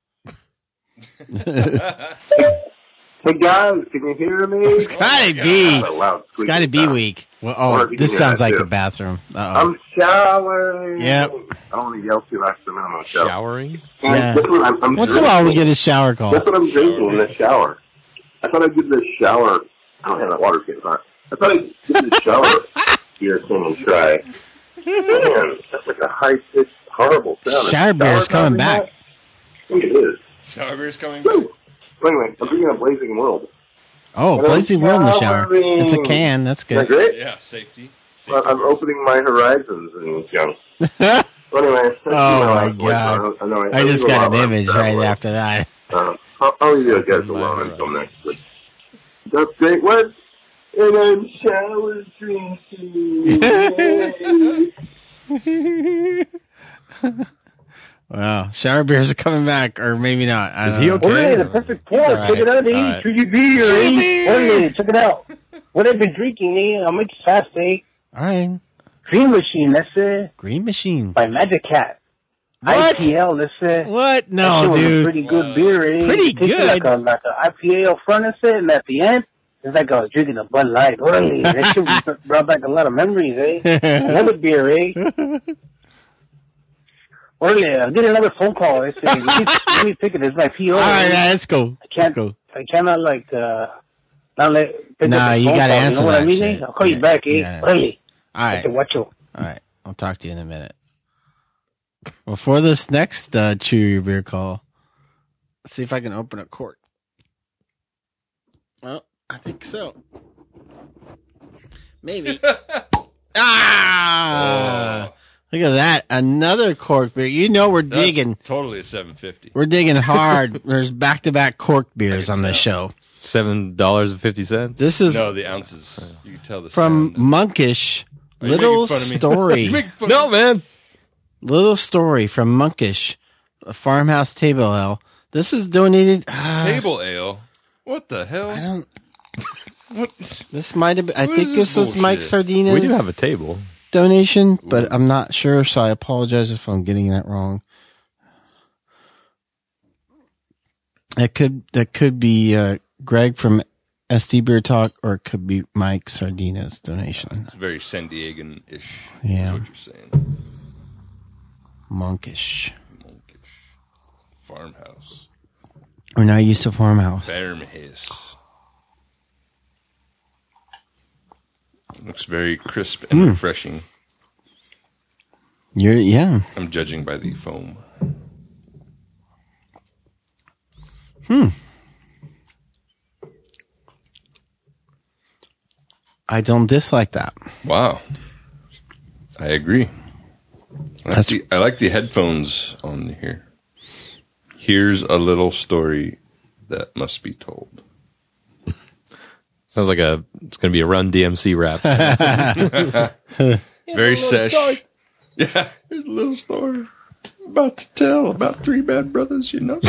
Hey guys, can you hear me?
Scotty B.
Loud squeaky
Scotty B
sound.
week. Well,
I wonder if you
this
can hear
sounds
that,
like
too.
the bathroom. Uh-oh.
I'm showering.
Yep.
I don't want to yell too loud, so I'm going to shower.
Showering?
Yeah.
That's what I'm
Once in a while, we get a shower call.
That's what I'm drinking in the shower. I thought I'd give the shower. I don't have that water kit. Sorry. I thought I'd give the shower beer thing and try. Man, that's like a high-pitched, horrible sound.
Shower beer's coming back.
I think it is.
Shower beer's coming back.
Woo. But anyway, I'm drinking a Blazing World.
Oh, Blazing World in the shower. It's a can. That's
Is that
good.
great?
Yeah, safety.
I'm opening my horizons and But anyway,
Oh, my God. I just got an image right after that.
I'll leave you guys alone until next week. That's great. What? And I'm shower drinking.
Wow. Shower beers are coming back, or maybe not. I
Is
don't
he
know.
okay?
Orale, the perfect pour.
All right.
Check it out, eh?
All right.
Chewy beer, eh? Orale, check it out. What I've been drinking, eh? I'll make it fast, eh?
All right.
Cream Machine, that's it.
Green Machine.
By Magic Cat.
What?
IPL, that's it.
What?
That
No,
shit was a
dude.
pretty good beer, eh?
Pretty
It tasted
good.
Like a IPA up front, that's it. And at the end, it's like I was drinking a Bud Light. Orale, that shit brought back a lot of memories, eh? Another beer, eh? Orale, I'll get another phone call. It's like, let me pick it. It's my PO.
All right,
eh?
man, let's go.
I can't.
Let's go.
I cannot not let. pick
Nah,
up the
you
phone
gotta
call,
answer
you know what
that
I mean?
shit.
I'll call
Yeah,
you back, eh?
yeah.
Early.
All right.
Okay, watch you.
All right. I'll talk to you in a minute. Well, for this next Chew Your Beer call, let's see if I can open a cork. Well, I think so. Maybe. Ah! Look at that. Another cork beer. You know we're
That's
digging.
totally a 750.
We're digging hard. There's back-to-back cork beers on this show.
$7.50.
This is
No, the ounces. You can tell the
from
sound.
Monkish.
Are you
Little
making fun of me?
Story.
You making fun
No,
of me?
man.
Little Story from Monkish. A farmhouse table ale. This is donated.
Table ale. What the hell?
I don't.
What?
This might have been. I
What
think
is
this
this
was Mike
bullshit?
Sardina's
We do have a table.
donation, but I'm not sure, so I apologize if I'm getting that wrong. That could be Greg from SD Beer Talk, or it could be Mike Sardina's donation.
It's very San Diegan-ish.
Yeah.
Is what you're saying.
Monkish.
Farmhouse.
We're not used to farmhouse.
Farmhouse. Looks very crisp and refreshing.
Yeah.
I'm judging by the foam.
I don't dislike that.
Wow. I agree. I like the headphones on here. Here's a little story that must be told.
Sounds like it's going to be a Run DMC rap.
Very sesh. Yeah, here's a little story I'm about to tell about three bad brothers, you know.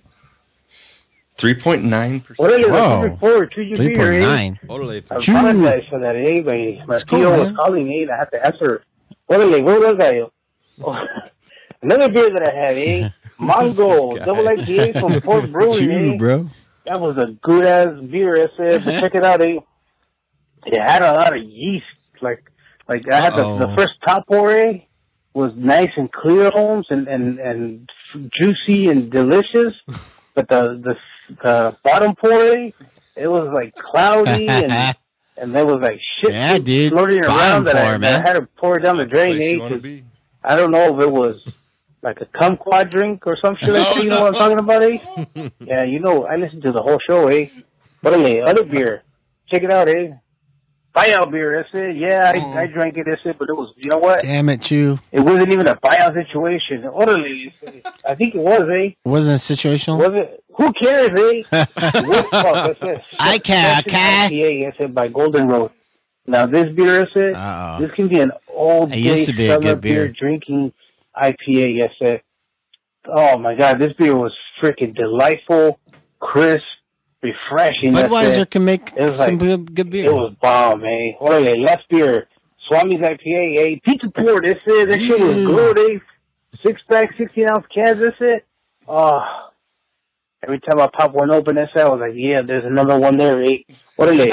3.9%.
What are you
Whoa.
looking forward to your beer, eh?
3.9.
Totally.
I apologize for that, eh? My PO was calling me and I had to answer. What was that? Oh, another beer that I had, eh? Mongo, double IPA from Fort Brewing, eh?
Bro.
That was a good-ass beer, I said. Check it out, eh? It had a lot of yeast. Like I had the first top pour, eh? Was nice and clear, Holmes, and juicy and delicious. But the bottom pour, eh? It was like cloudy and there was like shit floating around that I had to pour down the drain, eh? I don't know if it was like a kumquat drink or some shit like that. You know what I'm talking about, eh? Yeah, you know, I listened to the whole show, eh? But anyway, other beer. Check it out, eh? Buyout beer, that's it. Yeah, I drank it, that's it. But it was, you know what?
Damn it, Chew.
It wasn't even a buyout situation. Orderly, I think it was, eh?
Wasn't it situational?
Was it? Who cares, eh? That's it.
I care, okay?
IPA, that's it, by Golden Road. Now, this beer, that's it. This can be an old
it used to be a good beer.
Drinking IPA, yes, sir. Oh my God, this beer was freaking delightful, crisp, refreshing.
Budweiser can make some
like,
good beer.
It was bomb, man. What are they? Last beer, Swami's IPA, eh? Pizza Port, that's it. That shit was good, eh? 6-pack, 16-ounce cans, that's it. Oh, every time I pop one open, that's it. I was like, yeah, there's another one there, eh? What are they?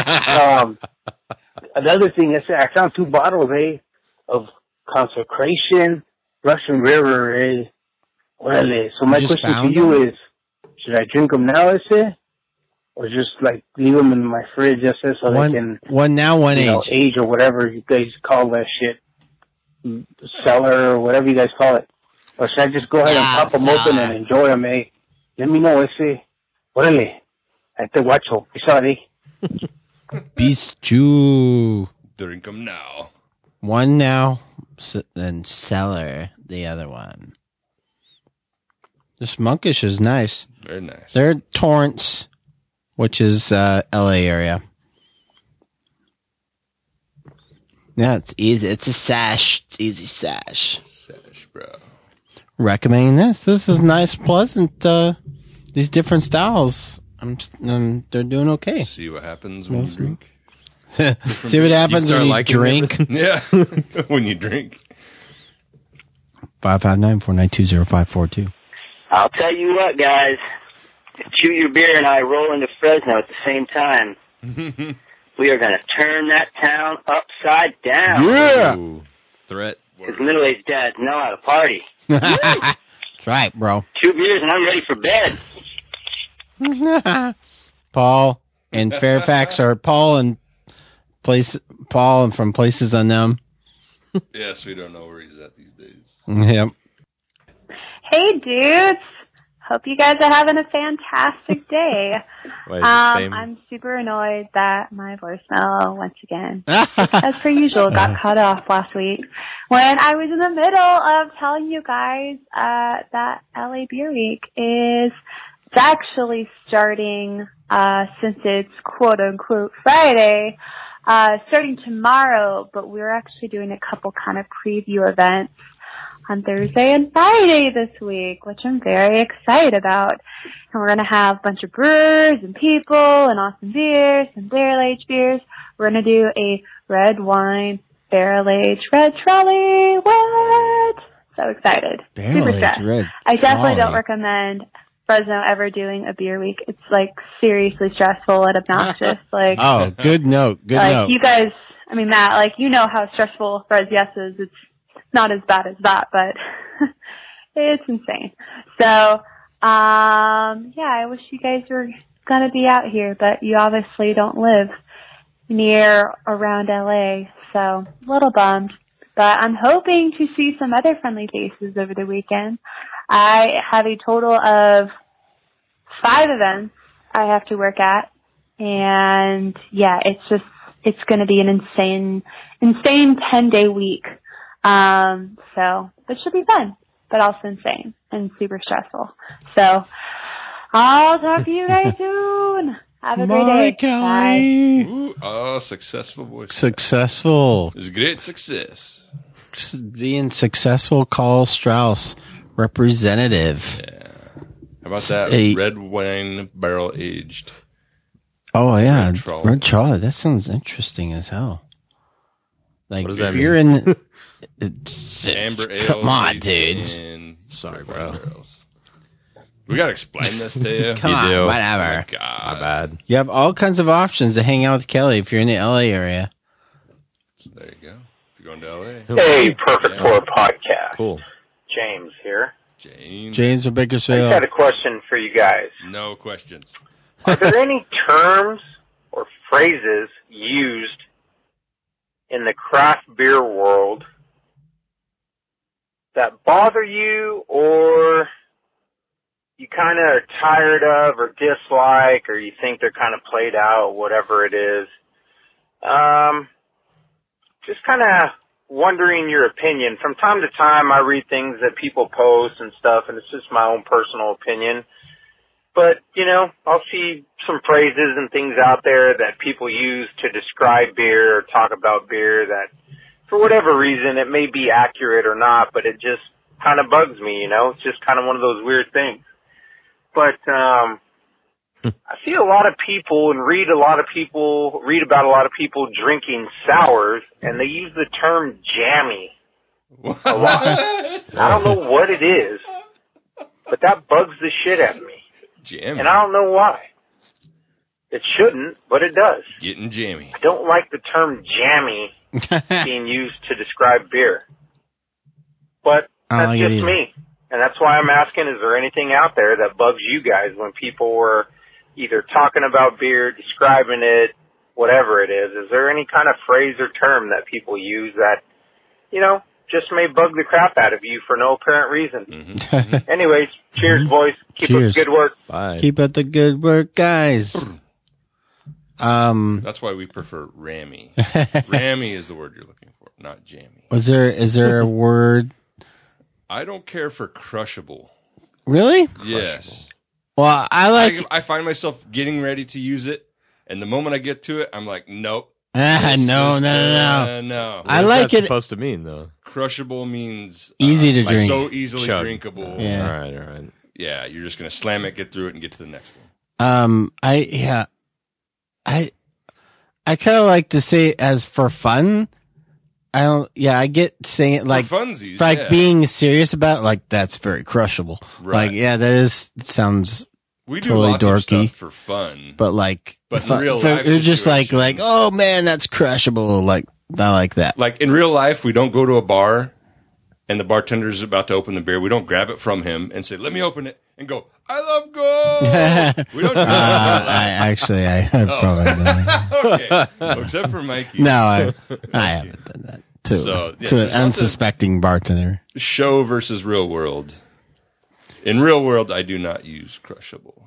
Another thing, that's it. I found 2 bottles, eh? Of Consecration Russian River, eh? What are they? So my question to you is, should I drink them now, is it? Or just like leave them in my fridge, just so they can
one now, one age,
age or whatever you guys call that shit, cellar or whatever you guys call it. Or should I just go ahead and pop them open and enjoy them, eh? Let me know, ese. Órale. Ahí te guacho. Sorry.
Beast Jew.
Drink them now.
One now, then cellar the other one. This Monkish is nice.
Very nice.
They're Torrance, which is LA area. Yeah, it's easy. It's a sash. It's easy sash.
Sash, bro.
Recommending this. This is nice, pleasant. These different styles. They're doing okay.
See what happens when you drink.
See what happens when you drink.
Yeah, when you drink.
559-492-0542.
I'll tell you what, guys. Chew your beer and I roll into Fresno at the same time. We are going to turn that town upside down.
Yeah.
Ooh, threat.
Because middle-aged dads know how to party.
That's right, bro.
2 beers and I'm ready for bed.
Paul and Fairfax are Paul and from Places Unknown.
Yes, we don't know where he's at these days.
Yep.
Hey, dudes. Hope you guys are having a fantastic day. I'm super annoyed that my voicemail, once again, as per usual, got cut off last week when I was in the middle of telling you guys that LA Beer Week it's actually starting, since it's quote-unquote Friday, starting tomorrow, but we're actually doing a couple kind of preview events on Thursday and Friday this week, which I'm very excited about. And we're going to have a bunch of brewers and people and awesome beers and barrel-aged beers. We're going to do a red wine barrel-aged red trolley. What? So excited. Super stressed. I definitely don't recommend Fresno ever doing a beer week. It's like seriously stressful and obnoxious. Like,
oh, good note. Good
like
note.
you guys, I mean, Matt, like, you know how stressful Fres Yes is. It's not as bad as that, but it's insane. So, yeah, I wish you guys were going to be out here, but you obviously don't live near around LA. So, a little bummed. But I'm hoping to see some other friendly faces over the weekend. I have a total of 5 events I have to work at. And yeah, it's going to be an insane 10-day week. So it should be fun, but also insane and super stressful. So I'll talk to you guys soon. Have a great day.
Kelly.
Bye.
Ooh, oh, successful voice.
Successful.
It's a great success.
Being successful, Carl Strauss representative.
Yeah. How about that red wine barrel aged?
Oh yeah,
Red
Charlie. That sounds interesting as hell. Like,
what does that
if
mean?
you're in,
Amber ale.
Come on, dude.
Sorry, bro. We gotta explain this to you.
Come on,
do.
whatever.
Oh, God.
My bad.
You have all kinds of options to hang out with Kelly if you're in the LA area.
There you go. If you're going to LA.
Hey, Perfect Four Podcast.
Cool.
James here.
James or
I
Bakersfield.
just had a question for you guys.
No questions.
Are there any terms or phrases used in the craft beer world that bother you, or you kind of are tired of or dislike, or you think they're kind of played out, whatever it is? Just kind of wondering your opinion. From time to time, I read things that people post and stuff, and it's just my own personal opinion. But, you know, I'll see some phrases and things out there that people use to describe beer or talk about beer that, for whatever reason, it may be accurate or not, but it just kind of bugs me, you know? It's just kind of one of those weird things. But I see a lot of people and read about a lot of people drinking sours, and they use the term jammy a lot. I don't know what it is, but that bugs the shit out of me.
Jammy.
And I don't know why. It shouldn't, but it does.
Getting jammy.
I don't like the term jammy being used to describe beer. But that's just me. And that's why I'm asking, is there anything out there that bugs you guys when people were either talking about beer, describing it, whatever it is? Is there any kind of phrase or term that people use that, you know, just may bug the crap out of you for no apparent reason?
Mm-hmm.
Anyways, cheers, boys. Keep up the good work.
Bye.
Keep up the good work, guys.
That's why we prefer rammy. Rammy is the word you're looking for, not jammy.
Is there a word?
I don't care for crushable.
Really?
Yes.
Well,
I find myself getting ready to use it, and the moment I get to it, I'm like, nope.
No.
What
I
is
like
that
it.
supposed to mean, though?
Crushable means
Easy to drink.
so easily
Chug.
drinkable.
Yeah.
All right.
Yeah, you're just gonna slam it, get through it, and get to the next one.
I kind of like to say it as for fun. I get saying it like
for funsies,
like
yeah.
being serious about it, like that's very crushable.
Right.
Like, yeah, that sounds
We do
totally
lots
dorky
of stuff for fun,
but like,
But in real life
they're just like,
situations-
oh man, that's crushable. Like, I like that.
like in real life, we don't go to a bar and the bartender's about to open the beer. We don't grab it from him and say, "Let me open it," and go, "I love gold." We don't do that.
I probably don't.
Okay, well, except for Mikey.
No, I haven't done that to
So, yeah,
to an
there's lots of-
unsuspecting bartender.
Show versus real world. In real world, I do not use crushable.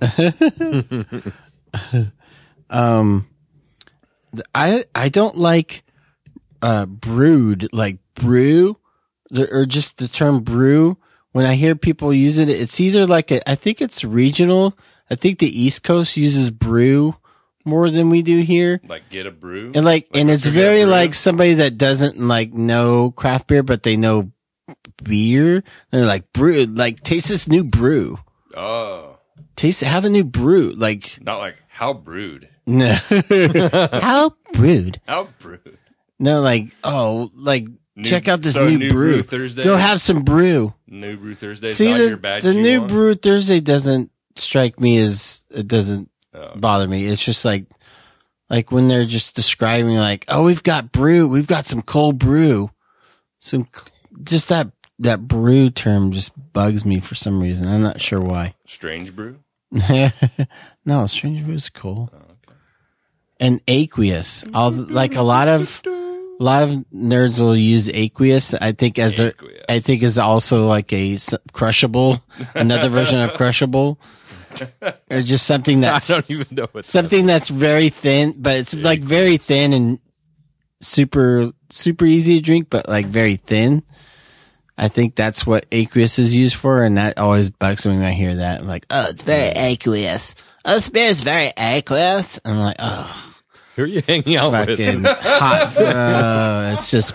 I don't like brewed, like brew, or just the term brew. When I hear people use it, it's either like I think it's regional. I think the East Coast uses brew more than we do here.
Like get a brew,
And and it's
Mr. Get a
very
Brew?
like somebody that doesn't like know craft beer, but they know beer. They're like brew, like taste this new brew.
Oh,
Have a new brew. Like,
not like how brewed.
no, how brewed.
How brewed.
No, like, check out this new brew.
Brew Thursday.
Go have some brew.
New Brew Thursday.
See,
not
the
your badge
new
you want?
Brew Thursday doesn't strike me as it doesn't bother me. It's just like when they're just describing like, oh, we've got some cold brew. Just that brew term just bugs me for some reason. I'm not sure why.
Strange brew?
No, strange brew is cool. Oh, okay. And aqueous. A lot of nerds will use aqueous. I think is also like a crushable, another version of crushable. Or just something that's
I don't even know what
something that's very thin, but it's like very thin and super easy to drink, but like very thin. I think that's what aqueous is used for, and that always bugs me when I hear that. I'm like, oh, it's very aqueous. Oh, this beer is very aqueous. I'm like, oh,
who are you hanging out
fucking
with?
hot. It's just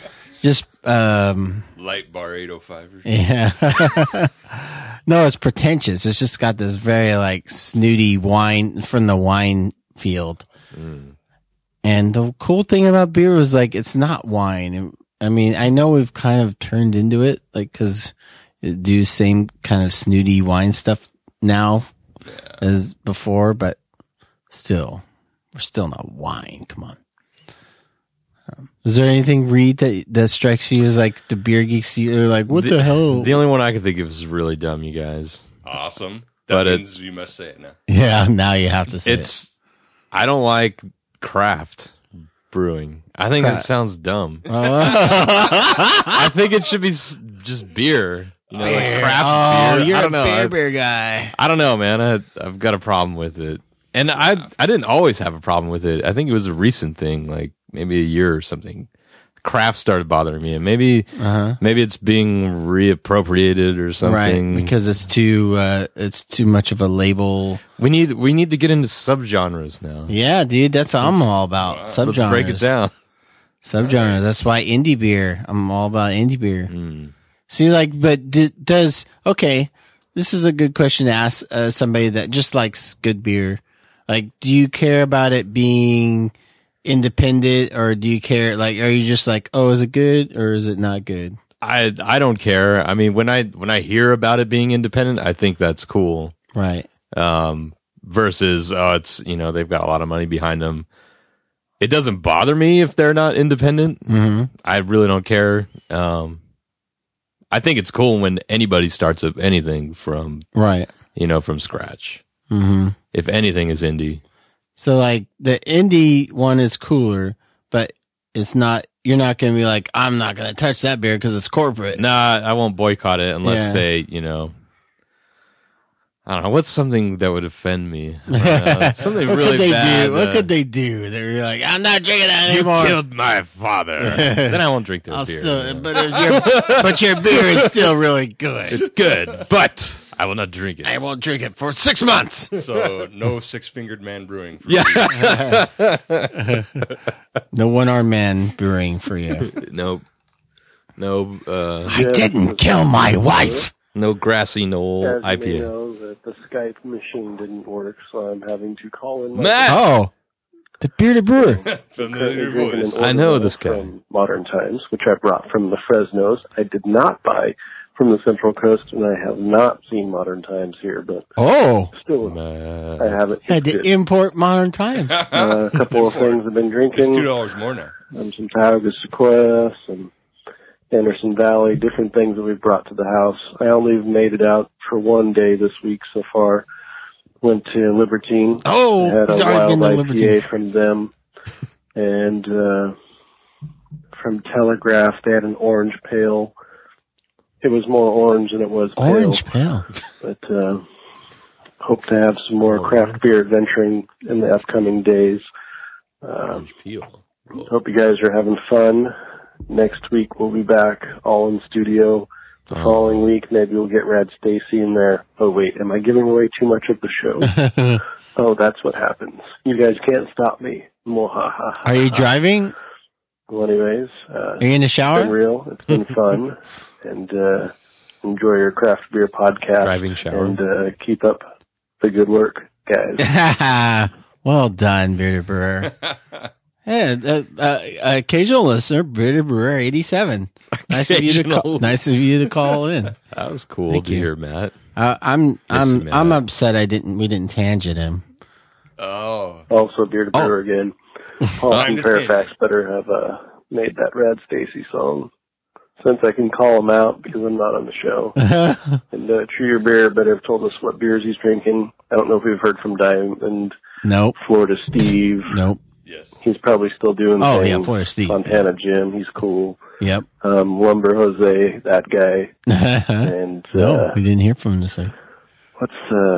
Light Bar 805.
Yeah. No, it's pretentious. It's just got this very like snooty wine from the wine field. And the cool thing about beer was like, it's not wine. I mean, I know we've kind of turned into it, like, cause it do same kind of snooty wine stuff now as before, but still, we're still not wine. Come on. Is there anything, Reed, that strikes you as like the beer geeks? You're like, what the hell?
The only one I can think of is really dumb, you guys.
Awesome. That means you must say it now.
Yeah, now you have to say it.
I don't like craft brewing. I think that sounds dumb. I think it should be just beer. You know, like craft beer.
You're
I don't know.
beer guy.
I don't know, man. I've got a problem with it. And I didn't always have a problem with it. I think it was a recent thing, like maybe a year or something. Craft started bothering me, and maybe it's being reappropriated or something.
Right, because it's too much of a label.
We need to get into subgenres now.
Yeah, dude, that's what I'm all about. Subgenres.
Let's break it down.
Subgenres. That's why indie beer. I'm all about indie beer. See, like, but okay? This is a good question to ask somebody that just likes good beer. Like, do you care about it being independent, or do you care, like, are you just like, oh, is it good or is it not good?
I don't care. I mean, when I hear about it being independent, I think that's cool.
Right.
Versus, it's, you know, they've got a lot of money behind them. It doesn't bother me if they're not independent. I really don't care. I think it's cool when anybody starts up anything from, from scratch. If anything is indie.
So like the indie one is cooler, but it's not, you're not going to be like, I'm not going to touch that beer because it's corporate.
Nah, I won't boycott it unless they, you know, I don't know. What's something that would offend me? Something really bad.
What could they do? They're like, I'm not drinking that anymore.
You killed my father. Then I won't drink their beer.
But your beer is still really good.
It's good, but I will not drink it.
I won't drink it for 6 months.
So no Six-Fingered Man Brewing for
you. No One-Armed Man Brewing for you.
No.
I didn't kill my wife.
No Grassy Knoll IPA.
You know that the Skype machine didn't work, so I'm having to call in.
Matt!
Oh, the bearded brewer.
Familiar voice.
I know this guy.
From Modern Times, which I brought from the Fresnos. I did not buy from the Central Coast, and I have not seen Modern Times here, but still, I haven't.
Had to import Modern Times.
A couple of things I've been drinking.
It's $2 more now.
Some Tioga Sequoia, some Anderson Valley, different things that we've brought to the house. I only made it out for one day this week so far. Went to Libertine.
Oh,
had a wild IPA
Libertine
from them. And from Telegraph, they had an orange pale. It was more orange than it was pale.
Orange pale.
But hope to have some more craft beer adventuring in the upcoming days.
Orange peel.
Hope you guys are having fun. Next week we'll be back all in studio. The following week maybe we'll get Rad Stacy in there. Oh wait, am I giving away too much of the show? Oh, that's what happens. You guys can't stop me.
Are you driving?
Well, anyways,
are you in the shower?
It's been real. It's been fun, and enjoy your craft beer podcast.
Driving shower,
and keep up the good work, guys.
Well done, Bearded Brewer. Yeah, occasional listener, Bearded Brewer 87. Nice of you to call in.
That was cool to hear, Matt.
I'm upset we didn't tangent him.
Oh.
Also, Bearded Brewer again. Paul from Fairfax better have made that Rad Stacy song, since I can call him out because I'm not on the show. And True Your Beer better have told us what beers he's drinking. I don't know if we've heard from Diamond.
Nope.
Florida Steve.
Nope.
Yes.
He's probably still doing things.
Oh, yeah, Florida Steve.
Fontana Jim, he's cool.
Yep.
Lumber Jose, that guy. And
no, we didn't hear from him this week.
What's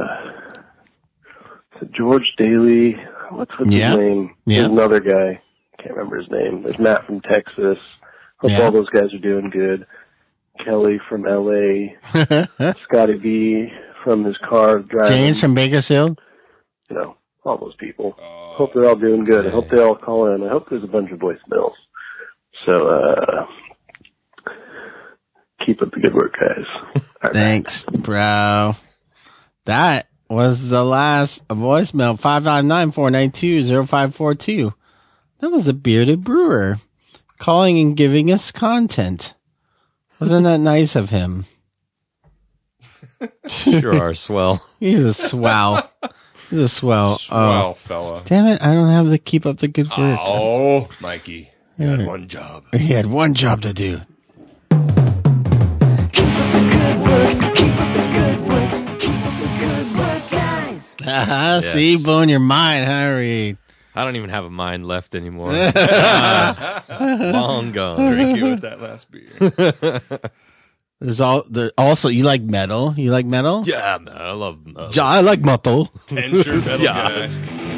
George Daly? What's his name?
Yeah.
There's another guy. Can't remember his name. There's Matt from Texas. Hope all those guys are doing good. Kelly from LA. Scotty B from his car driving.
James from Bakersfield.
You know, all those people. Hope they're all doing good. I hope they all call in. I hope there's a bunch of voicemails. So, keep up the good work, guys. Right,
thanks, bro. That was the last voicemail, 559-492-0542. That was a Bearded Brewer calling and giving us content. Wasn't that nice of him?
Sure are swell.
He's a swell. He's a swell.
Swell fella.
Damn it, I don't have to keep up the good work.
Oh, Mikey. You had one job.
He had one job to do.
Yes.
See, blowing your mind, Harry.
I don't even have a mind left anymore. Long gone.
Drink you with that last beer.
There's also, you like metal? You like metal?
Yeah, man, I love metal.
I like metal.
10-shirt metal guy.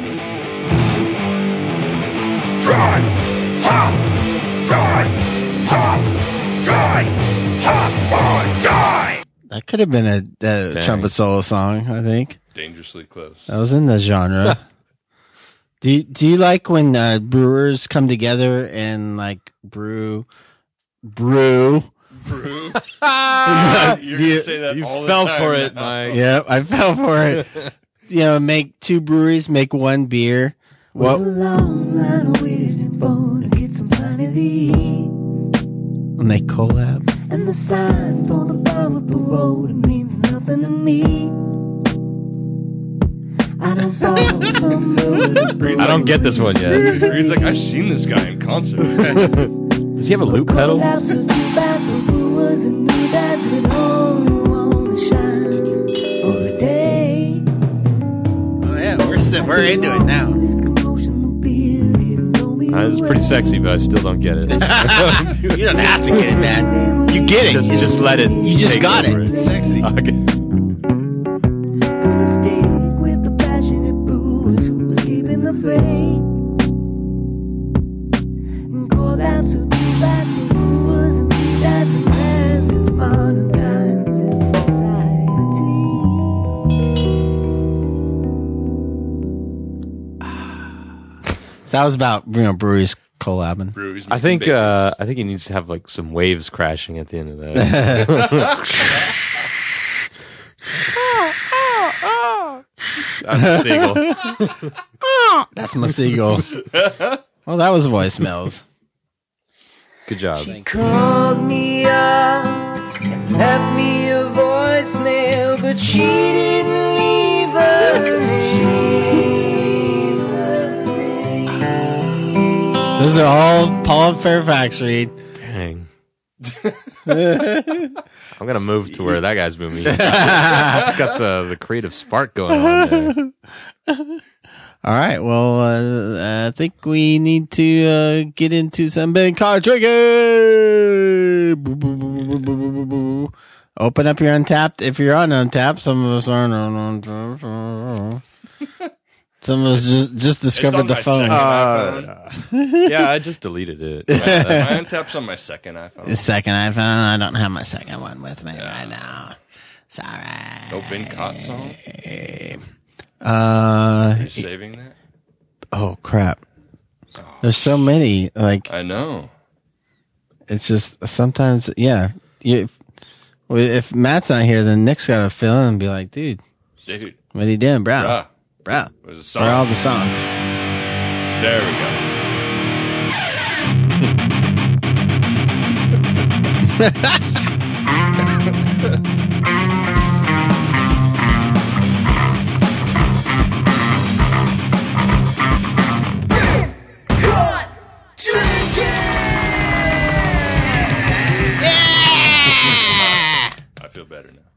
Dry, hop, dry, hop, dry, hop, or die.
That could have been a trumpet solo song, I think.
Dangerously close.
That was in the genre. Do you like when brewers come together and like brew?
You're going to say that all the time.
You fell for it, Mike.
Yeah, I fell for it. Make two breweries, make one beer.
Was a long line of waiting for to get some plenty to eat.
When they collab.
And the sign for the bar up the road, it means nothing to me. I don't
I don't get this one yet.
Reed's like, I've seen this guy in concert.
Does he have a loop pedal?
Oh yeah, we're into it now.
This is pretty sexy, but I still don't get it.
You don't have to get it, man. You get it.
Just let it.
You just got it. It's sexy.
Okay.
Gonna stick with the passionate brewers who's keeping the fray. And call out to be back to brewers and that's a mess. It's modern times and society.
So that was about breweries collabing.
Breweries
I think he needs to have like some waves crashing at the end of that. That's a seagull.
That's my seagull. Well, that was voicemails.
Good job.
She called me up and left me a voicemail, but she didn't leave her name.
Those are all Paul Fairfax, Reed.
Dang. I'm going to move to where that guy's moving. He's got the creative spark going on there.
All right. Well, I think we need to get into some big card drinking. Open up your Untapped. If you're on Untapped, some of us aren't on Untapped. Some of us just discovered the phone.
Yeah, I just deleted it.
My Untapped's on my second iPhone.
The second iPhone? I don't have my second one with me right now. Sorry.
No Been Caught song?
Are
you saving that?
Oh, crap. There's so many. Like,
I know.
It's just sometimes, yeah. If Matt's not here, then Nick's got to fill in and be like, dude, what are you doing, bro? Bro, where are all the songs?
There we go.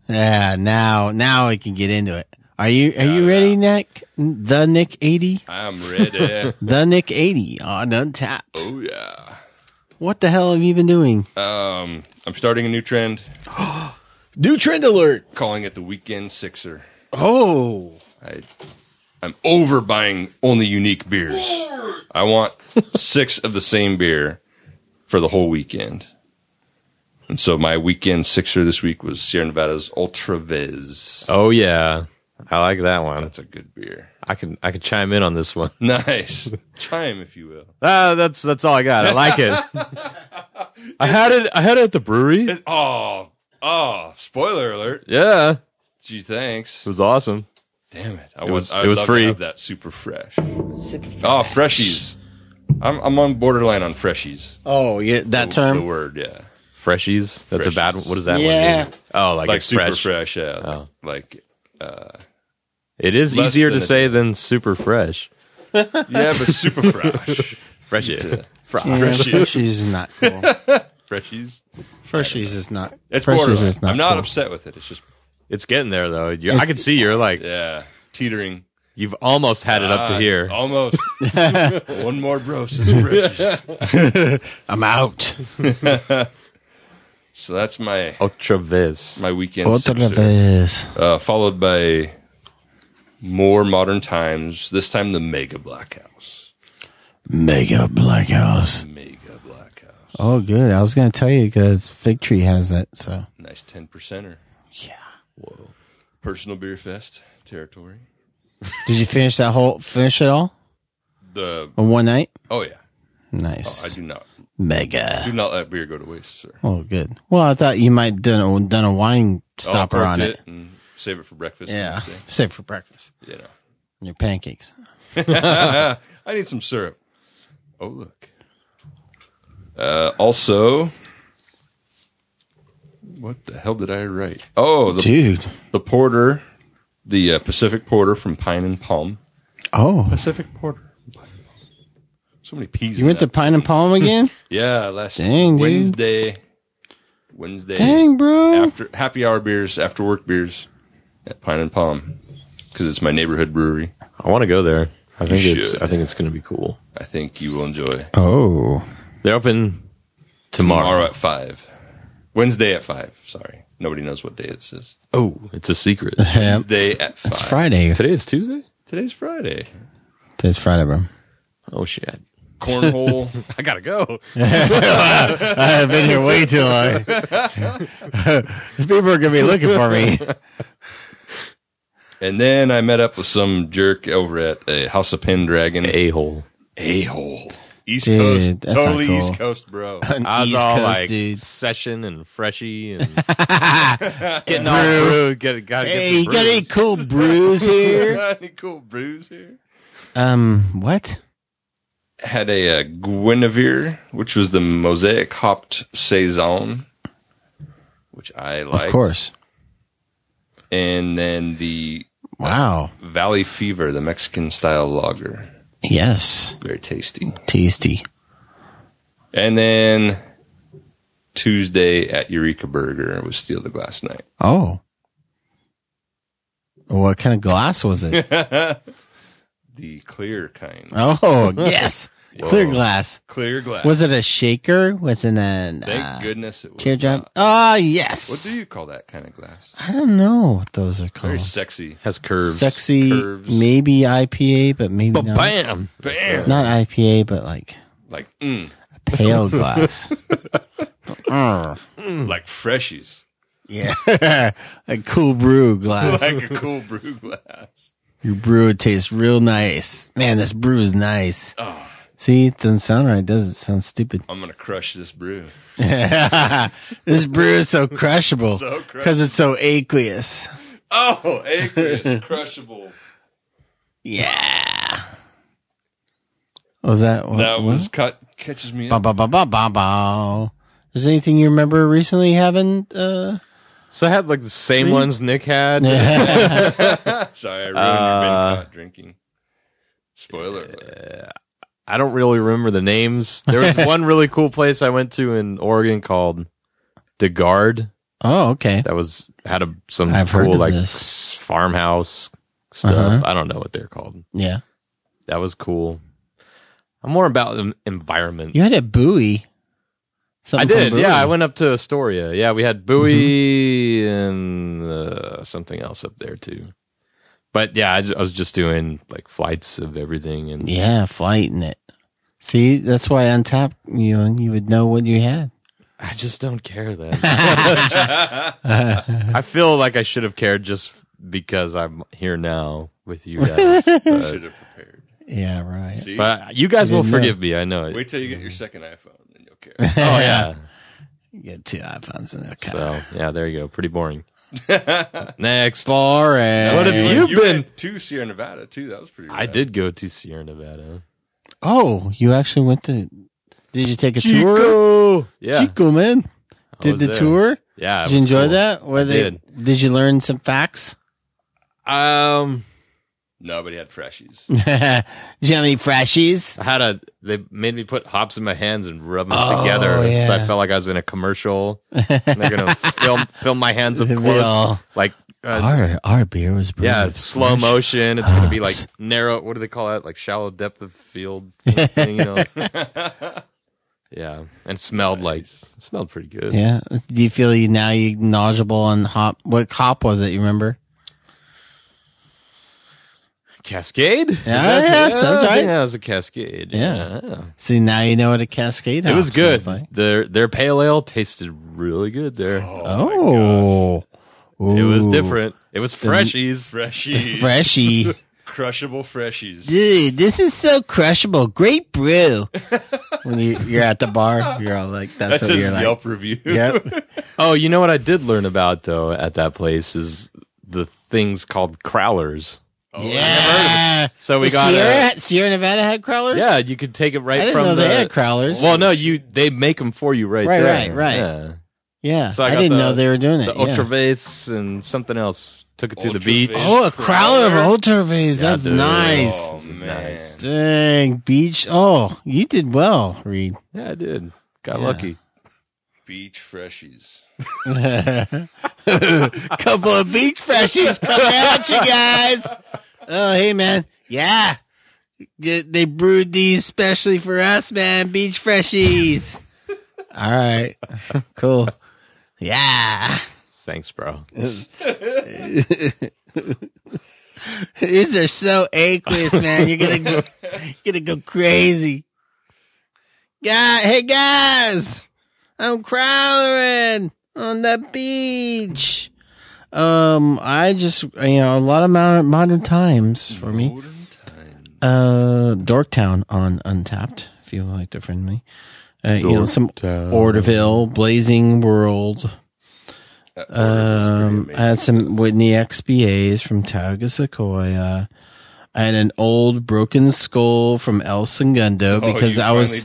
Yeah, now we can get into it. Are you ready, Nick? The Nick 80?
I'm ready.
The Nick 80 on Untapped.
Oh yeah.
What the hell have you been doing?
I'm starting a new trend.
New trend alert.
Calling it the Weekend Sixer.
Oh.
I'm overbuying only unique beers. I want 6 of the same beer for the whole weekend. And so my Weekend Sixer this week was Sierra Nevada's Ultra Viz.
Oh yeah. I like that one.
That's a good beer.
I can chime in on this one.
Nice. Chime, if you will.
That's all I got. I like it. I had it at the brewery.
Spoiler alert.
Yeah.
Gee, thanks.
It was awesome.
Damn it.
It was
love
free.
to have that super fresh. Oh, freshies. I'm on borderline on freshies.
Oh, yeah, that term?
The word, yeah.
Freshies? That's
Freshies.
a bad one. What does that
Yeah.
one mean? Oh, like it's
super
fresh.
yeah.
Oh.
It
It is easier to say than super fresh.
Yeah, but super fresh.
Fresh.
Freshies is not cool.
Freshies?
Freshies is not.
It's
Freshies
borderline.
is not
I'm not
cool.
upset with it. It's just,
It's getting there though. I can see you're like,
yeah, teetering.
you've almost had it up to here.
Almost. One more Brosis Freshies.
I'm out.
So that's my
Ultra Viz.
my weekend
Ultra
Sixer.
Viz.
Followed by more modern times. This time the Mega Black House.
Mega Black House.
Mega Black House.
Oh, good. I was going to tell you because Fig Tree has that. So
Nice 10%er.
yeah.
Whoa. Personal Beer Fest territory.
Did you finish it all
The
in one night?
oh yeah.
Nice.
I do not
Mega.
not let beer go to waste, sir.
Oh, good. Well, I thought you might done a wine stopper
Corked
on it.
and save it for breakfast.
Yeah,
the next day.
save for breakfast.
You know.
And your pancakes.
I need some syrup. Oh, look. Also, what the hell did I write? Oh,
Dude.
the porter, the Pacific Porter from Pine and Palm.
Oh,
Pacific Porter. So many P's.
you went to Pine and Palm again?
Yeah, last
Dang, dude.
Wednesday.
Dang, bro.
After happy hour beers, after work beers at Pine and Palm because it's my neighborhood brewery.
I want to go there. I think
You
it's
should.
going to be cool.
I think you will enjoy.
Oh.
They're open tomorrow.
At 5. Wednesday at 5. Sorry. Nobody knows what day it is.
Oh, it's a secret.
Wednesday at 5.
It's Friday.
Today is Tuesday?
Today's Friday.
Today's Friday, bro.
Oh, shit.
Cornhole.
I got to go.
I have been here way too long. People are going to be looking for me.
And then I met up with some jerk over at a House of Pendragon.
A-hole.
A-hole. East
Dude,
Coast.
that's not
Totally
cool.
East Coast, bro.
I was
East
all
Coast,
like
dude.
session and freshy and getting all brewed. Gotta
Hey, you
get
got any cool brews here?
Any cool brews here?
What?
Had a Guinevere, which was the Mosaic hopped Saison, which I like.
Of course.
And then the
Wow.
Valley Fever, the Mexican style lager.
Yes.
Very tasty.
Tasty.
And then Tuesday at Eureka Burger was Steal the Glass night.
Oh. What kind of glass was it?
The clear kind.
Oh, yes. Clear glass.
Clear glass.
Was it a shaker? Was it a
Thank goodness it was.
teardrop?
not.
Oh, yes.
What do you call that kind of glass?
I don't know what those are called.
Very sexy.
Has curves.
Sexy,
Curves.
maybe IPA, but maybe not.
Bam.
Bam.
Not IPA, but like
Like,
pale glass.
like freshies.
Yeah. A cool brew glass.
Like a cool brew glass.
Your brew tastes real nice. Man, this brew is nice.
Oh,
See, it doesn't sound right, does it? It sounds stupid.
I'm going to crush this brew.
This brew is so crushable
So
because it's so aqueous.
Oh, aqueous, crushable.
Yeah. Was that what?
That was catches me
Ba
up.
ba ba ba ba ba. Is there anything you remember recently having?
So I had like the same ones Nick had.
Sorry, I ruined your been caught drinking. Spoiler alert.
I don't really remember the names. There was one really cool place I went to in Oregon called DeGard.
Oh, okay.
That had some
I've heard
cool
of
like
this.
farmhouse stuff. I don't know what they're called.
Yeah.
That was cool. I'm more about the environment.
You had a Bowie.
I did. Bowie. Yeah, I went up to Astoria. Yeah, we had Bowie and something else up there too. But yeah, I was just doing like flights of everything and
flighting it. See, that's why Untapped, you would know what you had.
I just don't care that. I feel like I should have cared just because I'm here now with you guys.
Should have prepared.
Yeah, right.
See?
But you guys will forgive me. I know it.
Wait till you get your second iPhone, then you'll care.
Oh yeah,
you get 2 iPhones and okay.
So yeah, there you go. Pretty boring. Next,
boring.
What have you been
went to Sierra Nevada too? That was pretty rad.
I did go to Sierra Nevada.
Oh, you actually went to? Did you take a
Chico.
tour?
Yeah,
Chico, man. Did the tour?
Yeah.
Did you enjoy that?
Did
you learn some facts?
No, but he had freshies.
Did you have any freshies?
They made me put hops in my hands and rub them together,
yeah.
so I felt like I was in a commercial. And they're gonna film my hands up close, like
our beer was brewed.
Yeah, it's slow motion. It's gonna be like narrow. What do they call that? Like shallow depth of field kind of thing, you know? Yeah, and it smelled pretty good.
Yeah. Do you feel you knowledgeable on hop? What hop was it? You remember?
Cascade?
Yeah, sounds right.
Yeah, it was a Cascade.
Yeah. See, now you know what a Cascade
It was good.
like.
Their pale ale tasted really good there.
Oh.
It was different. It was freshies.
Freshy.
Crushable freshies.
Dude, this is so crushable. Great brew. When you're at the bar, you're all like, that's what
his
you're like.
Yelp review.
Yep.
Oh, you know what I did learn about, though, at that place is the things called crowlers.
Oh, yeah.
So we got
Sierra Nevada had crowlers?
Yeah, you could take it right
I didn't
from
know they had crowlers.
Well, no, they make them for you right there.
Right. Yeah.
So
I didn't know they were doing it.
The Ultravase and something else. Took it to the beach.
Oh, a crowler of Ultravase. That's
dude.
nice.
Oh, man.
Dang, beach. Oh, you did well, Reed.
Yeah, I did. Got lucky.
Beach freshies.
Couple of beach freshies coming at you guys. Oh, hey, man. Yeah. They brewed these especially for us, man. Beach freshies. All right. Cool. Yeah.
Thanks, bro.
These are so aqueous, man. You're gonna go crazy. Yeah, hey guys, I'm crowlering on the beach. I just a lot of modern times for me. Dorktown on Untapped. If you would like to friend me, some Orderville, Blazing World. I had some Whitney XBAs from Tauga Sequoia. I had an old Broken Skull from El Segundo because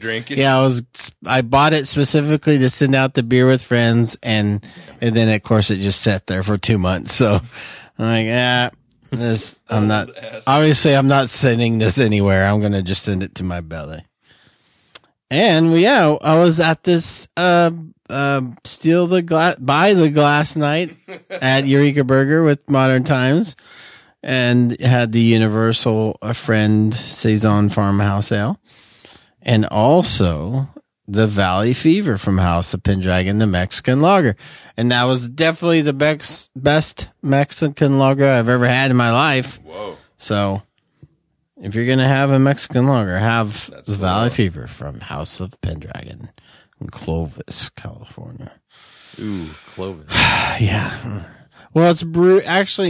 I bought it specifically to send out the beer with friends, and then of course it just sat there for 2 months. So I'm like, I'm not sending this anywhere. I'm gonna just send it to my belly. And I was at this steal the glass, buy the glass night at Eureka Burger with Modern Times, and had the Universal Friend Saison Farmhouse Ale, and also the Valley Fever from House of Pendragon, the Mexican lager. And that was definitely the best Mexican lager I've ever had in my life.
Whoa.
So if you're going to have a Mexican lager, have the Valley Fever from House of Pendragon in Clovis, California.
Ooh, Clovis.
Yeah. Well, it's brewed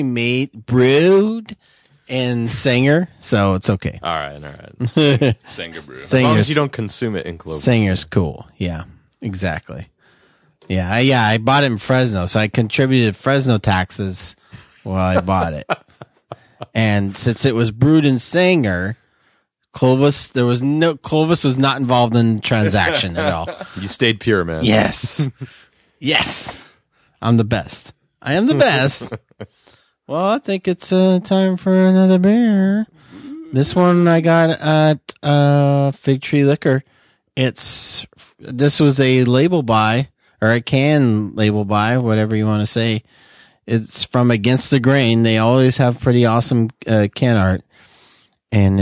in Sanger, so it's okay.
All right.
Sanger brew.
As long as you don't consume it in Clovis.
Sanger's cool. Yeah, exactly. Yeah, I bought it in Fresno, so I contributed Fresno taxes while I bought it. And since it was brewed in Sanger, Clovis was not involved in the transaction at all.
You stayed pure, man.
Yes. Yes. I'm the best. I am the best. Well, I think it's time for another beer. This one I got at Fig Tree Liquor. This was a label buy, or a can label by, whatever you want to say. It's from Against the Grain. They always have pretty awesome can art. And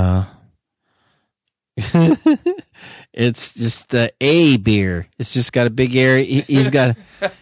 it's just the A beer. It's just got a big area. He's got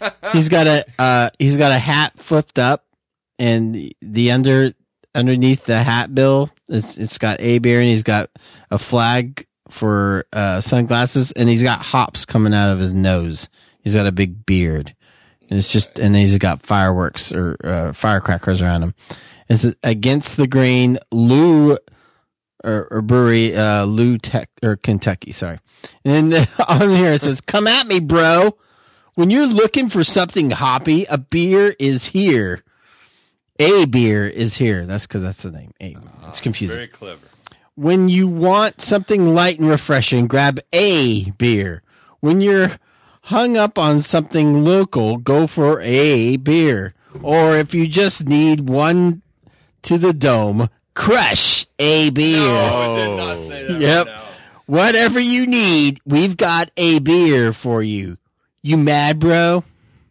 a hat flipped up, and the underneath the hat bill, it's got A beer, and he's got a flag for sunglasses, and he's got hops coming out of his nose. He's got a big beard, and it's just, and he's got fireworks or firecrackers around him. It's Against the Grain, Lou or brewery, Lou Tech or Kentucky. Sorry, and then on here it says, "Come at me, bro. When you're looking for something hoppy, a beer is here. A beer is here." That's because that's the name. A. It's confusing.
Very clever.
When you want something light and refreshing, grab a beer. When you're hung up on something local, go for a beer. Or if you just need one to the dome, crush a beer.
No, I did not say that.
Yep.
Right now.
Whatever you need, we've got a beer for you. You mad, bro?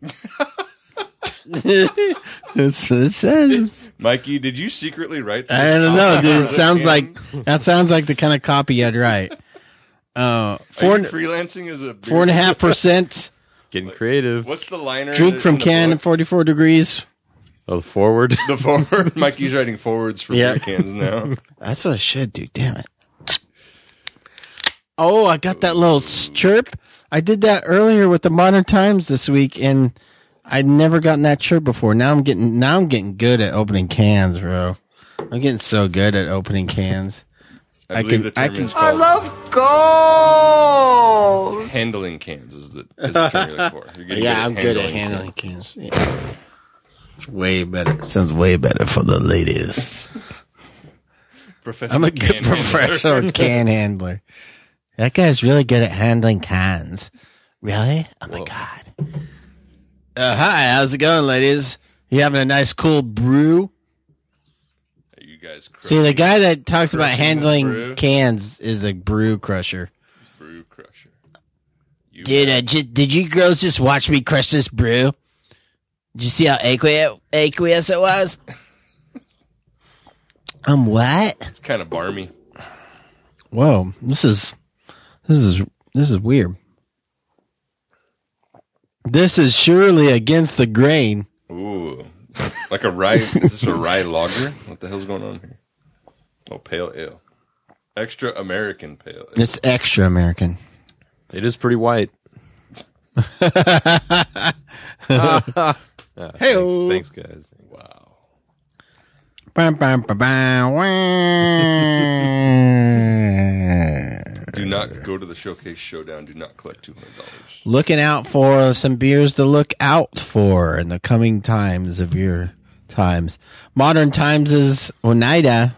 That's what it says.
Mikey, did you secretly write this?
I don't know, dude. It sounds like the kind of copy I'd write.
Are you freelancing as a
4.5%.
Getting creative.
What's the liner?
Drink from can at 44 degrees.
Oh, the forward.
The forward. Mikey's writing forwards for beer cans now.
That's what I should do. Damn it. Oh, I got that little chirp. I did that earlier with the Modern Times this week, and I'd never gotten that chirp before. Now I'm getting good at opening cans, bro. I'm getting so good at opening cans.
I
love gold.
Handling cans is the term you're looking for.
Yeah, I'm good at handling cans. Yeah. It's way better. Sounds way better for the ladies. I'm a good professional can handler. That guy's really good at handling cans. Really? Oh my God. Hi, how's it going, ladies? You having a nice cool brew?
Are you guys
See, the guy that talks about handling cans is a brew crusher.
Brew crusher.
Dude, did you girls just watch me crush this brew? Did you see how aqueous it was? What?
It's kind of barmy.
Whoa, this is weird. This is surely Against the Grain.
Ooh, like a rye. Is this a rye lager? What the hell's going on here? Oh, pale ale, extra American pale ale.
It's extra American.
It is pretty white.
Hey,
thanks, guys.
Wow. Do not go to the Showcase Showdown. Do not collect $200.
Looking out for some beers to look out for in the coming times of your times. Modern Times is Oneida